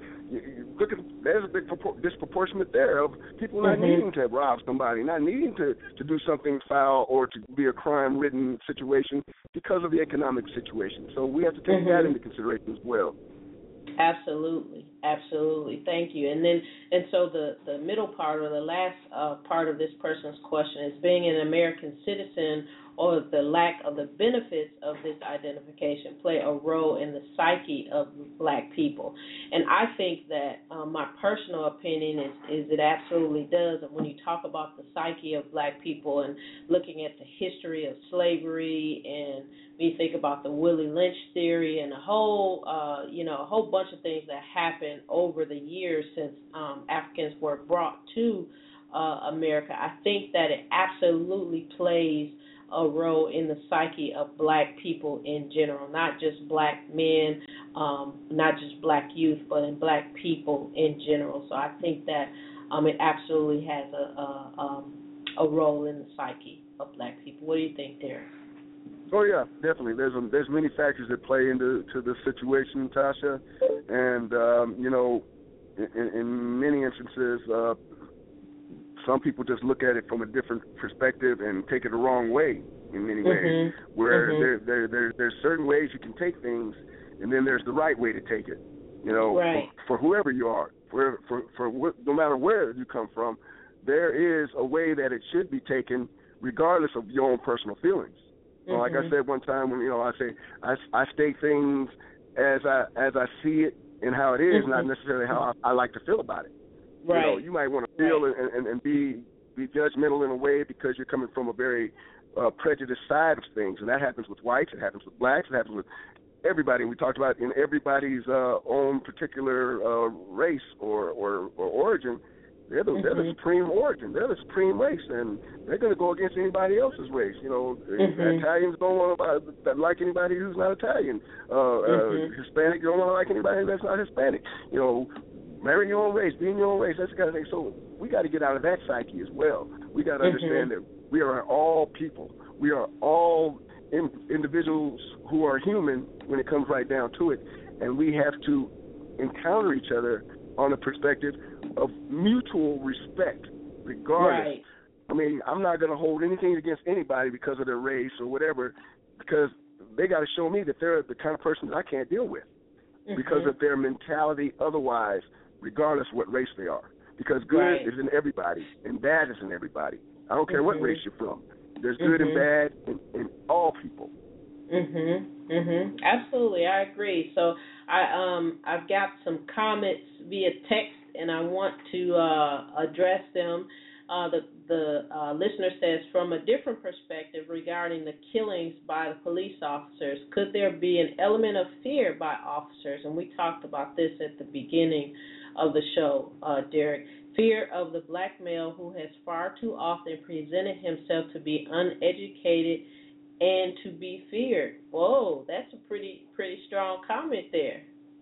Look at there's a big propor- disproportionate there of people not mm-hmm. needing to rob somebody, not needing to, to do something foul or to be a crime-ridden situation because of the economic situation. So we have to take mm-hmm. that into consideration as well. Absolutely, absolutely. Thank you. And then, and so the, the middle part or the last uh, part of this person's question is being an American citizen or the lack of the benefits of this identification play a role in the psyche of black people. And I think that um, my personal opinion is, is it absolutely does. And when you talk about the psyche of black people and looking at the history of slavery, and when you think about the Willie Lynch theory and a whole, uh, you know, a whole bunch of things that happened over the years since um, Africans were brought to uh, America, I think that it absolutely plays a role in the psyche of black people in general, not just black men, um, not just black youth, but in black people in general. So I think that um, it absolutely has a, a, um, a role in the psyche of black people. What do you think, Derek? Oh yeah, definitely. There's a, there's many factors that play into to the situation, Tasha, and um, you know, in, in many instances, uh, some people just look at it from a different perspective and take it the wrong way in many ways. Mm-hmm. Where mm-hmm. there, there, there, there's certain ways you can take things, and then there's the right way to take it. You know, right. for, for whoever you are, for for for what, no matter where you come from, there is a way that it should be taken, regardless of your own personal feelings. Mm-hmm. Well, like I said one time, when you know, I say I, I state things as I as I see it and how it is, mm-hmm. not necessarily how I, I like to feel about it. Right. You know, you might want to feel right. and, and, and be be judgmental in a way because you're coming from a very uh, prejudiced side of things, and that happens with whites, it happens with blacks, it happens with everybody. We talked about in everybody's uh, own particular uh, race or, or, or origin. They're the, mm-hmm. they're the supreme origin. They're the supreme race, and they're going to go against anybody else's race. You know, mm-hmm. Italians don't want to like anybody who's not Italian. Uh, mm-hmm. uh, Hispanic don't want to like anybody that's not Hispanic. You know, marry your own race, be in your own race. That's the kind of thing. So we got to get out of that psyche as well. We got to mm-hmm. understand that we are all people. We are all in, individuals who are human when it comes right down to it, and we have to encounter each other on a perspective of mutual respect, regardless. Right. I mean, I'm not going to hold anything against anybody because of their race or whatever, because they got to show me that they're the kind of person that I can't deal with mm-hmm. because of their mentality otherwise, regardless of what race they are. Because good right. is in everybody, and bad is in everybody. I don't care mm-hmm. what race you're from. There's good mm-hmm. and bad in, in all people. Mhm. Mhm. Absolutely, I agree. So I um I've got some comments via text, and I want to uh, address them. Uh, the the uh, listener says, from a different perspective regarding the killings by the police officers, could there be an element of fear by officers? And we talked about this at the beginning of the show, uh, Derek. Fear of the black male who has far too often presented himself to be uneducated and to be feared. Whoa, that's a pretty pretty strong comment there.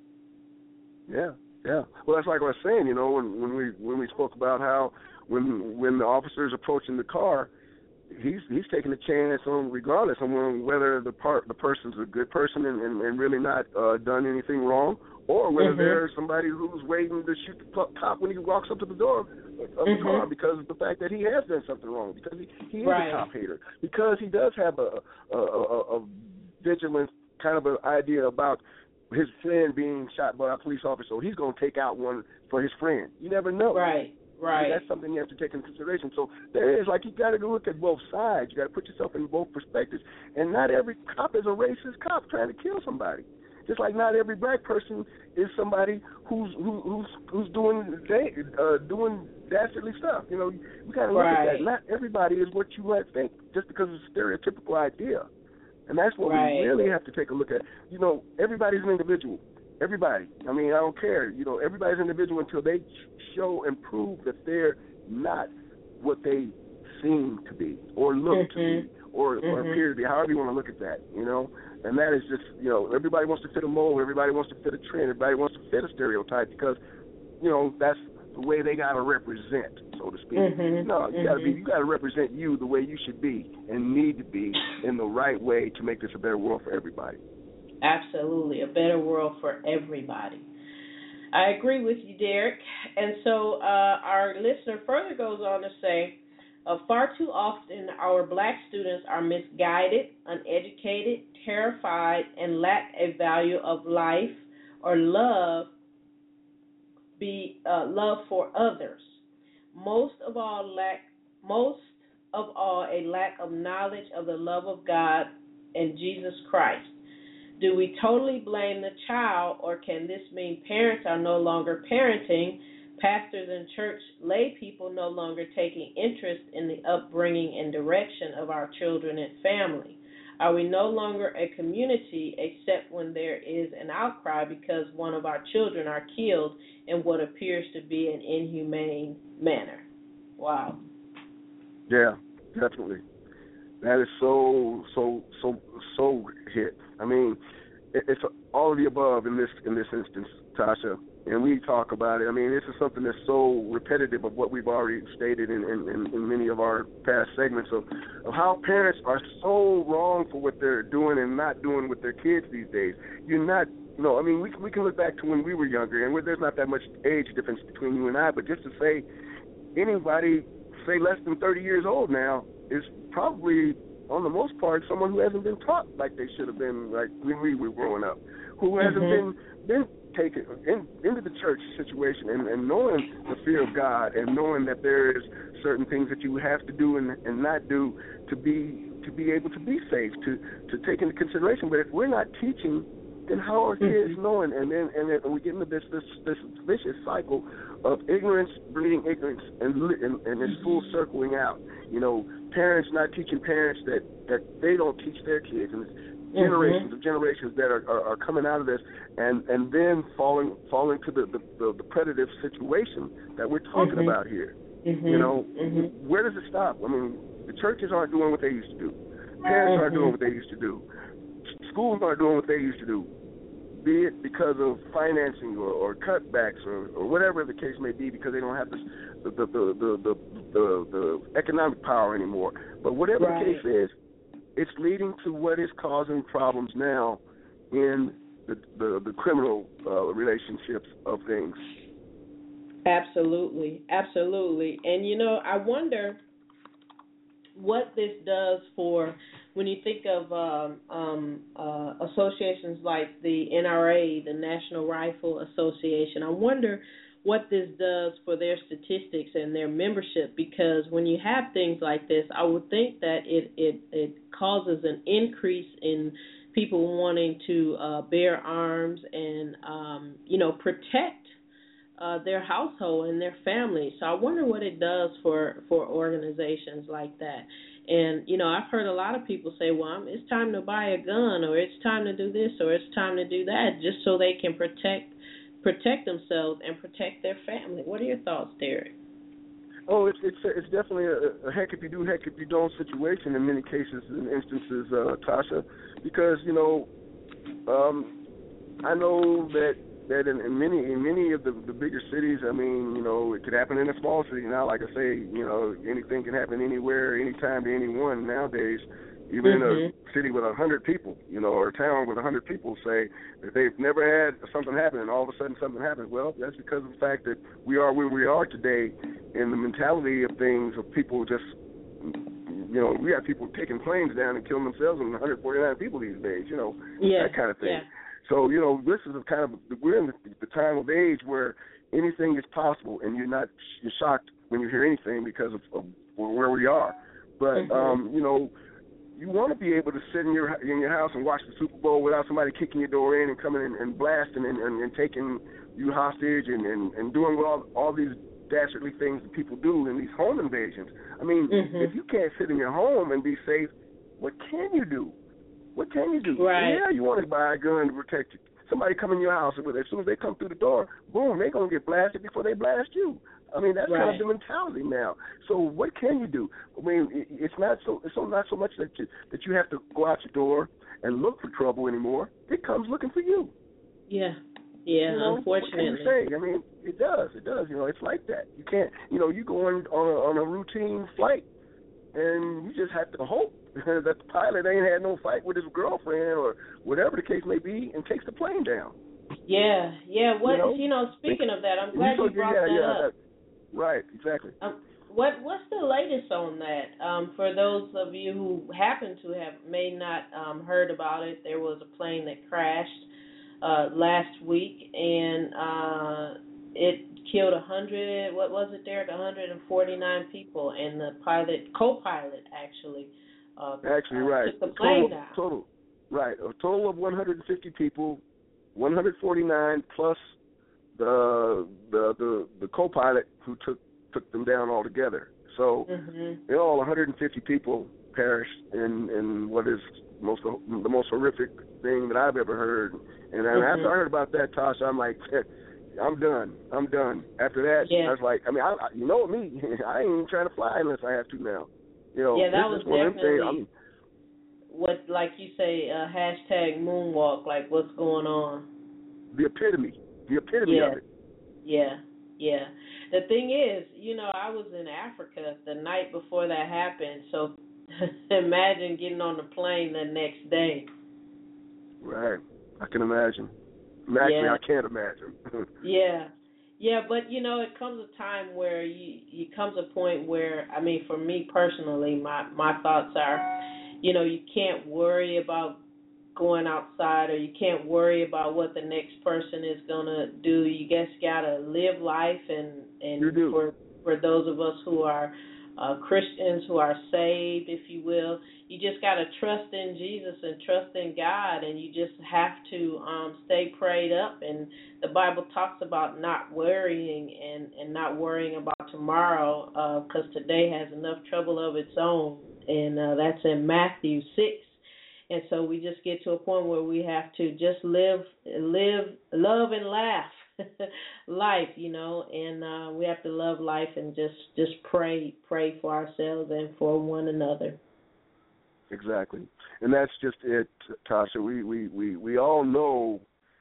Yeah, yeah. Well, that's like I was saying, you know, when when we when we spoke about how when when the officer's approaching the car, he's he's taking a chance on regardless on whether the part the person's a good person and, and, and really not uh, done anything wrong, or whether mm-hmm. there's somebody who's waiting to shoot the cop when he walks up to the door of the mm-hmm. car because of the fact that he has done something wrong, because he, he is right. a cop hater, because he does have a a, a, a vigilant kind of an idea about his friend being shot by a police officer, so he's going to take out one for his friend. You never know. Right. Right. And that's something you have to take into consideration. So there is, like, you got to look at both sides. You got to put yourself in both perspectives. And not every cop is a racist cop trying to kill somebody. Just like not every black person is somebody who's who, who's who's doing uh, doing dastardly stuff. You know, we got to look right. at that. Not everybody is what you might think just because it's a stereotypical idea. And that's what right. we really have to take a look at. You know, everybody's an individual. Everybody. I mean, I don't care. You know, everybody's individual until they show and prove that they're not what they seem to be or look mm-hmm. to be or, mm-hmm. or appear to be, however you want to look at that, you know. And that is just, you know, everybody wants to fit a mold. Everybody wants to fit a trend. Everybody wants to fit a stereotype because, you know, that's the way they got to represent, so to speak. Mm-hmm. No, you mm-hmm. got to be, you got to represent you the way you should be and need to be in the right way to make this a better world for everybody. Absolutely, a better world for everybody. I agree with you, Derek. And so uh, our listener further goes on to say, uh, far too often our black students are misguided, uneducated, terrified, and lack a value of life or love, be uh, love for others. Most of all, lack most of all a lack of knowledge of the love of God and Jesus Christ. Do we totally blame the child, or can this mean parents are no longer parenting, pastors and church lay people no longer taking interest in the upbringing and direction of our children and family? Are we no longer a community except when there is an outcry because one of our children are killed in what appears to be an inhumane manner? Wow. Yeah, definitely. That is so, so, so, so hit. I mean, it's all of the above in this in this instance, Tasha. And we talk about it. I mean, this is something that's so repetitive of what we've already stated in, in, in many of our past segments of, of how parents are so wrong for what they're doing and not doing with their kids these days. You're not, you know, I mean, we we can look back to when we were younger, and there's not that much age difference between you and I, but just to say anybody, say less than thirty years old now, is probably, on the most part, someone who hasn't been taught like they should have been, like when we were growing up, who hasn't mm-hmm. been been taken in, into the church situation and, and knowing the fear of God and knowing that there is certain things that you have to do and, and not do to be to be able to be safe, to, to take into consideration. But if we're not teaching, then how are kids mm-hmm. knowing? And then and then we get into this this this vicious cycle of ignorance breeding ignorance, and and, and it's full circling out. You know, parents not teaching parents that, that they don't teach their kids, and it's generations mm-hmm. of generations that are, are, are coming out of this, and, and then falling falling to the, the, the, the predative situation that we're talking mm-hmm. about here. Mm-hmm. You know, mm-hmm. where does it stop? I mean, the churches aren't doing what they used to do. Parents mm-hmm. aren't doing what they used to do. Schools aren't doing what they used to do, be it because of financing or, or cutbacks or, or whatever the case may be, because they don't have this, the, the, the, the, the, the, the economic power anymore. But whatever right. the case is, it's leading to what is causing problems now in the, the, the criminal uh, relationships of things. Absolutely, absolutely. And, you know, I wonder what this does for, when you think of um, um, uh, associations like the N R A, the National Rifle Association, I wonder what this does for their statistics and their membership, because when you have things like this, I would think that it, it, it causes an increase in people wanting to uh, bear arms and, um, you know, protect uh, their household and their family. So I wonder what it does for, for organizations like that. And, you know, I've heard a lot of people say, well, it's time to buy a gun, or it's time to do this, or it's time to do that, just so they can protect protect themselves and protect their family. What are your thoughts, Derek? Oh, it's it's it's definitely a, a heck if you do, heck if you don't situation in many cases and instances, uh, Tasha, because you know, um, I know that that in, in many in many of the, the bigger cities, I mean, you know, it could happen in a small city. Now, like I say, you know, anything can happen anywhere, anytime to anyone nowadays. Even mm-hmm. in a city with a hundred people, you know, or a town with a hundred people, say that they've never had something happen, and all of a sudden something happens. Well, that's because of the fact that we are where we are today, and the mentality of things of people just, you know, we have people taking planes down and killing themselves, and one hundred forty-nine people these days, you know, yeah. that kind of thing. Yeah. So, you know, this is a kind of, we're in the, the time of age where anything is possible, and you're not you're shocked when you hear anything because of, of where we are. But, mm-hmm. um, you know, you want to be able to sit in your in your house and watch the Super Bowl without somebody kicking your door in and coming in and blasting and, and, and taking you hostage and, and, and doing all all these dastardly things that people do in these home invasions. I mean, mm-hmm. if you can't sit in your home and be safe, what can you do? What can you do? Right. Yeah, you want to buy a gun to protect you. Somebody come in your house, and as soon as they come through the door, boom, they're going to get blasted before they blast you. I mean, that's right. kind of the mentality now. So what can you do? I mean, it's not so it's not so much that you, that you have to go out your door and look for trouble anymore. It comes looking for you. Yeah, yeah, you know, unfortunately. What can you say? I mean, it does. It does. You know, it's like that. You can't, you know, you go on, on, a, on a routine flight, and you just have to hope that the pilot ain't had no fight with his girlfriend or whatever the case may be and takes the plane down. Yeah, yeah. What you know, you know speaking of that, I'm glad you brought yeah, that yeah, up. That, right, exactly. Um, what what's the latest on that? Um, for those of you who happen to have may not um, heard about it, there was a plane that crashed uh, last week, and uh, it killed a hundred. What was it, Derek? one hundred forty-nine people, and the pilot, co-pilot, actually. Uh, actually, uh, right. Took the plane total, down. total, right. A total of one hundred fifty people, one hundred forty-nine plus the the the, the co-pilot who took took them down altogether. So, mm-hmm. in all, one hundred fifty people perished in, in what is most the most horrific thing that I've ever heard. And mm-hmm. after I heard about that, Tasha, I'm like, I'm done. I'm done. After that, yeah. I was like, I mean, I, I, you know me, I ain't even trying to fly unless I have to now. You know, yeah, that this was is one definitely of them things, what, like you say, uh, hashtag moonwalk, like what's going on. The epitome, the epitome yeah. of it. Yeah, yeah. The thing is, you know, I was in Africa the night before that happened, so imagine getting on the plane the next day. Right, I can imagine. Actually, yeah. I can't imagine. yeah. Yeah, but, you know, it comes a time where you, you comes a point where, I mean, for me personally, my, my thoughts are, you know, you can't worry about going outside, or you can't worry about what the next person is going to do. You just got to live life, and, and you do. for for those of us who are uh, Christians, who are saved, if you will, you just got to trust in Jesus and trust in God, and you just have to um, stay prayed up. And the Bible talks about not worrying and, and not worrying about tomorrow, because uh, today has enough trouble of its own, and uh, that's in Matthew six. And so we just get to a point where we have to just live, live, love, and laugh life, you know, and uh, we have to love life and just, just pray, pray for ourselves and for one another. Exactly. And that's just it, Tasha. We, we, we, we all know,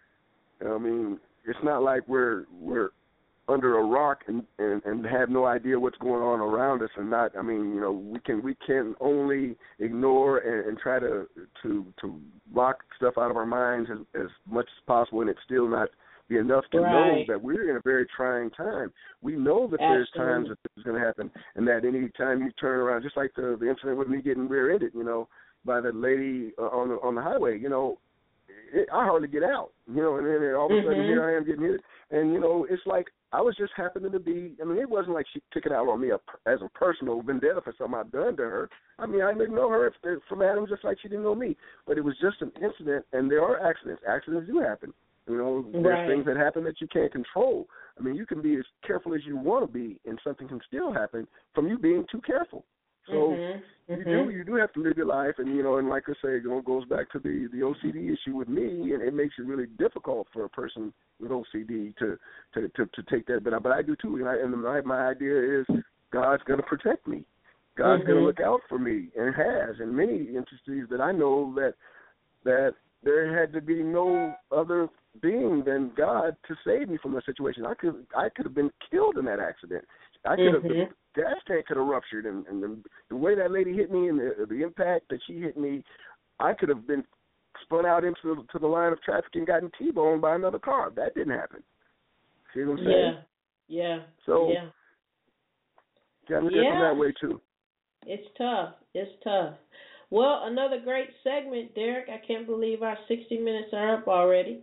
I mean, it's not like we're we're under a rock and, and, and have no idea what's going on around us, and not, I mean, you know, we can we can only ignore and, and try to, to to block stuff out of our minds as, as much as possible, and it's still not be enough to right. know that we're in a very trying time. We know that Absolutely. There's times that this is going to happen, and that any time you turn around, just like the, the incident with me getting rear-ended, you know, by that lady uh, on the on the highway, you know, it, I hardly get out, you know, and then all of a sudden mm-hmm. here I am getting hit, and you know, it's like I was just happening to be, I mean, it wasn't like she took it out on me as a personal vendetta for something I'd done to her. I mean, I didn't know her from Adam just like she didn't know me. But it was just an incident, and there are accidents. Accidents do happen. You know, there's right. things that happen that you can't control. I mean, you can be as careful as you want to be, and something can still happen from you being too careful. So mm-hmm. you mm-hmm. do you do have to live your life, and you know, and like I say, it goes back to the the O C D issue with me, and it makes it really difficult for a person with O C D to to to, to take that. But I, but I do too, and, I, and my my idea is God's going to protect me. God's mm-hmm. going to look out for me, and has in many instances that I know that that there had to be no other being than God to save me from the situation. I could I could have been killed in that accident. I could have mm-hmm. the gas tank could have ruptured, and, and the, the way that lady hit me and the, the impact that she hit me, I could have been spun out into the, to the line of traffic and gotten T-boned by another car. That didn't happen. See what I'm saying? Yeah, yeah. So yeah. got to look yeah. at it that way too. It's tough. It's tough. Well, another great segment, Derek. I can't believe our sixty minutes are up already.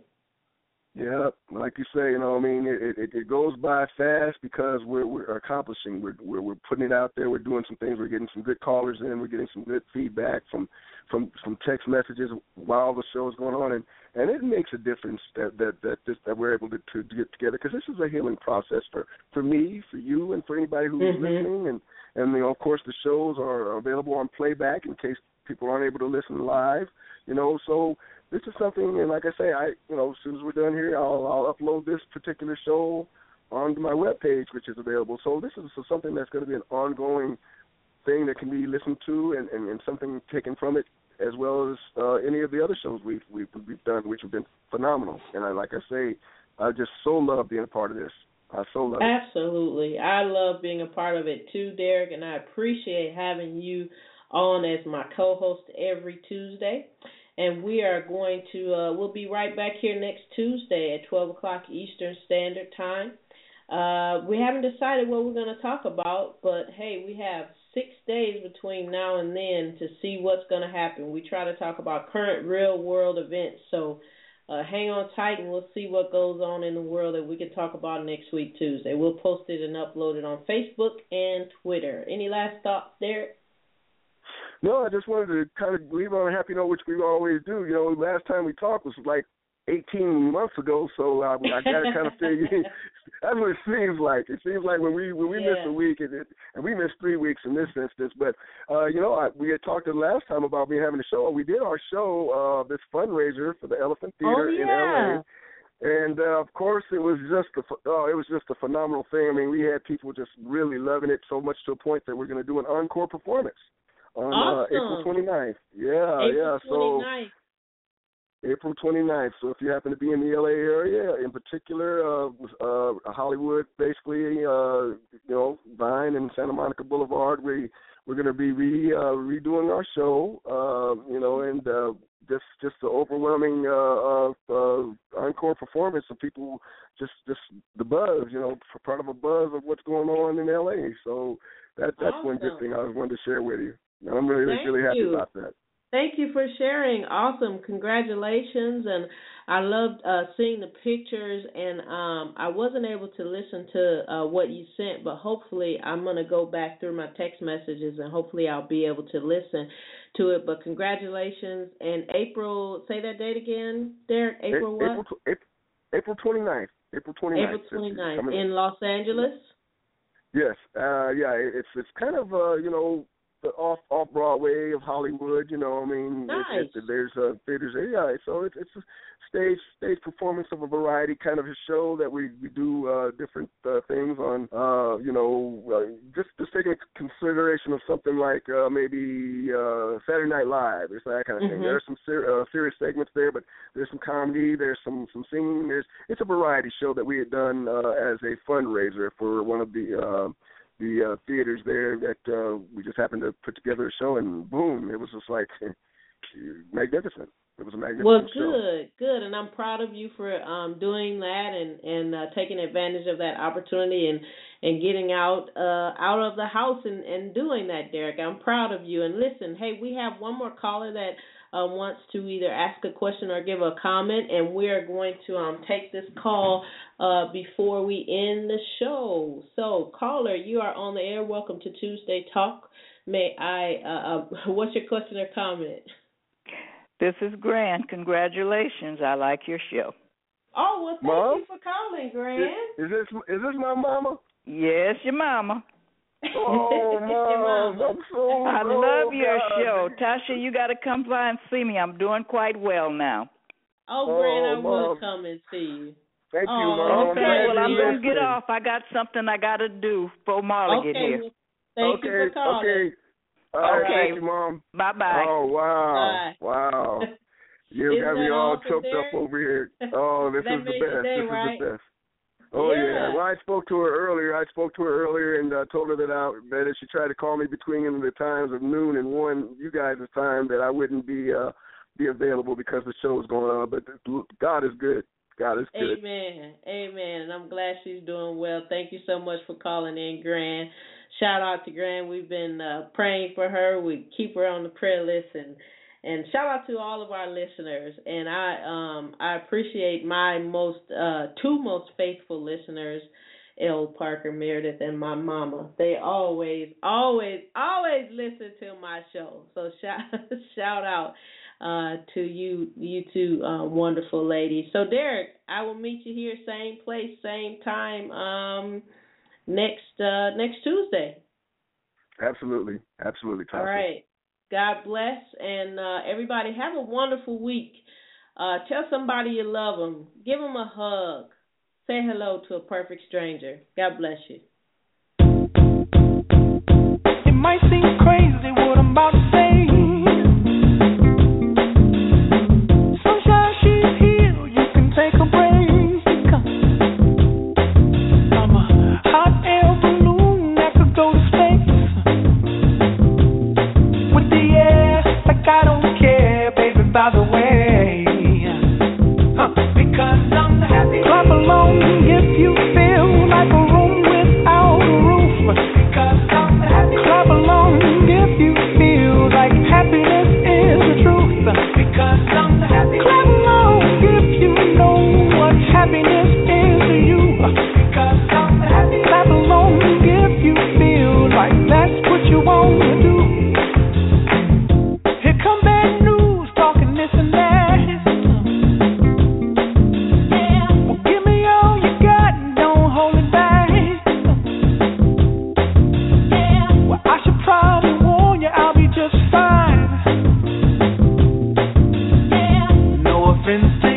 Yeah, like you say, you know, I mean, it, it, it goes by fast because we're we're accomplishing, we're, we're we're putting it out there, we're doing some things, we're getting some good callers in, we're getting some good feedback from from, from text messages while the show is going on, and, and it makes a difference that that that, this, that we're able to, to get together, because this is a healing process for, for me, for you, and for anybody who's mm-hmm. listening, and and you know, of course, the shows are available on playback in case people aren't able to listen live, you know, so. This is something, and like I say, I you know, as soon as we're done here, I'll, I'll upload this particular show onto my webpage, which is available. So this is something that's going to be an ongoing thing that can be listened to, and, and, and something taken from it, as well as uh, any of the other shows we've, we've we've done, which have been phenomenal. And I, like I say, I just so love being a part of this. I so love it. Absolutely, I love being a part of it too, Derek, and I appreciate having you on as my co-host every Tuesday. And we are going to, uh, we'll be right back here next Tuesday at twelve o'clock Eastern Standard Time. Uh, we haven't decided what we're going to talk about, but, hey, we have six days between now and then to see what's going to happen. We try to talk about current real-world events, so uh, hang on tight, and we'll see what goes on in the world that we can talk about next week, Tuesday. We'll post it and upload it on Facebook and Twitter. Any last thoughts, Derek? No, I just wanted to kind of leave on a happy note, which we always do. You know, last time we talked was like eighteen months ago, so I, I got to kind of figure. That's what it seems like. It seems like when we when we yeah. missed a week, and, it, and we missed three weeks in this instance. But uh, you know, I, we had talked the last time about me having a show. We did our show, uh, this fundraiser for the Elephant Theater oh, yeah. in L A. And uh, of course, it was just a oh, it was just a phenomenal thing. I mean, we had people just really loving it so much to a point that we're going to do an encore performance on awesome. uh, April twenty-ninth. Yeah, April yeah. So twenty-ninth. April twenty-ninth. So if you happen to be in the L A area, in particular, uh, uh, Hollywood, basically, uh, you know, Vine and Santa Monica Boulevard, we we're going to be re, uh, redoing our show. Uh, you know, and uh, just just the overwhelming uh, uh, encore performance of people, just just the buzz. You know, part of a buzz of what's going on in L A. So that that's awesome. one good thing I wanted to share with you. And I'm really Thank really happy you. about that. Thank you for sharing. Awesome. Congratulations. And I loved uh, seeing the pictures, and um, I wasn't able to listen to uh, what you sent, but hopefully I'm going to go back through my text messages, and hopefully I'll be able to listen to it. But congratulations. And April, say that date again, Derek. April what? April, April, April twenty-ninth. April twenty-ninth. April twenty-ninth. In Los Angeles? Yes. Uh, yeah, it's it's kind of, uh, you know, the off off Broadway of Hollywood, you know. I mean, nice. it, it, there's uh, theaters there, yeah. So it's it's a stage stage performance of a variety kind of a show that we we do uh, different uh, things on. Uh, you know, uh, just just taking consideration of something like uh, maybe uh, Saturday Night Live, or that kind of mm-hmm. thing. There's some ser- uh, serious segments there, but there's some comedy, there's some some singing. There's it's a variety show that we had done uh, as a fundraiser for one of the. Uh, the uh, theaters there that uh, we just happened to put together a show, and boom, it was just like magnificent. It was a magnificent well, show. Well, good, good, and I'm proud of you for um, doing that and and uh, taking advantage of that opportunity and and getting out uh, out of the house and, and doing that, Derek. I'm proud of you. And listen, hey, we have one more caller that uh, wants to either ask a question or give a comment, and we are going to um, take this call uh, before we end the show. So, caller, you are on the air. Welcome to Tuesday Talk. May I, uh, uh, what's your question or comment? This is Grant. Congratulations. I like your show. Oh, well, thank Mom? you for calling, Grant. Is, is this is this my mama? Yes, your mama. Oh, Mom, I'm so I oh, love your God. show. Tasha, you got to come by and see me. I'm doing quite well now. Oh, Grant, I Oh, will Mom. come and see you. Thank you, Oh, Mom. Okay, glad well, you I'm going to get listened. off. I got something I got to do before Marla Okay, get here. well, thank okay, you for calling. okay. All right, Okay. thank you, Mom. Bye-bye. Oh, wow. Bye. Wow. You Isn't got me that all awesome, choked Derek? up over here. Oh, this That is the made your best. day, This right? is the best. Oh, yeah. Yeah. Well, I spoke to her earlier. I spoke to her earlier and uh, told her that, I, that if she tried to call me between the times of noon and one, you guys' time, that I wouldn't be uh, be available because the show was going on. But God is good. God is good. Amen. Amen. And I'm glad she's doing well. Thank you so much for calling in, Gran. Shout out to Gran. We've been uh, praying for her. We keep her on the prayer list, and and shout out to all of our listeners. And I um I appreciate my most uh two most faithful listeners, L. Parker Meredith and my mama. They always, always, always listen to my show. So shout shout out uh to you you two uh, wonderful ladies. So Derek, I will meet you here, same place, same time, um next uh next Tuesday. Absolutely. Absolutely, Tasha. All right. God bless, and uh, everybody have a wonderful week. Uh, tell somebody you love them. Give them a hug. Say hello to a perfect stranger. God bless you. It might seem crazy what I'm about to say. Sunshine, she's here. You can take a break. I'm a hot air balloon that could go to space. With the air, like I don't care, baby, by the way. Huh. Because I'm happy. Clap along if you feel like a room without a roof. Because I'm happy. Clap along if you feel like happiness is the truth. Because I'm happy. Clap along if you know what happiness is to you. Because I'm happy. Clap along if you feel like that's what you want to do. Here come bad news, talking this and that. Yeah. Well, give me all you got and don't hold it back. Yeah. Well, I should probably warn you, I'll be just fine. Yeah. No offense to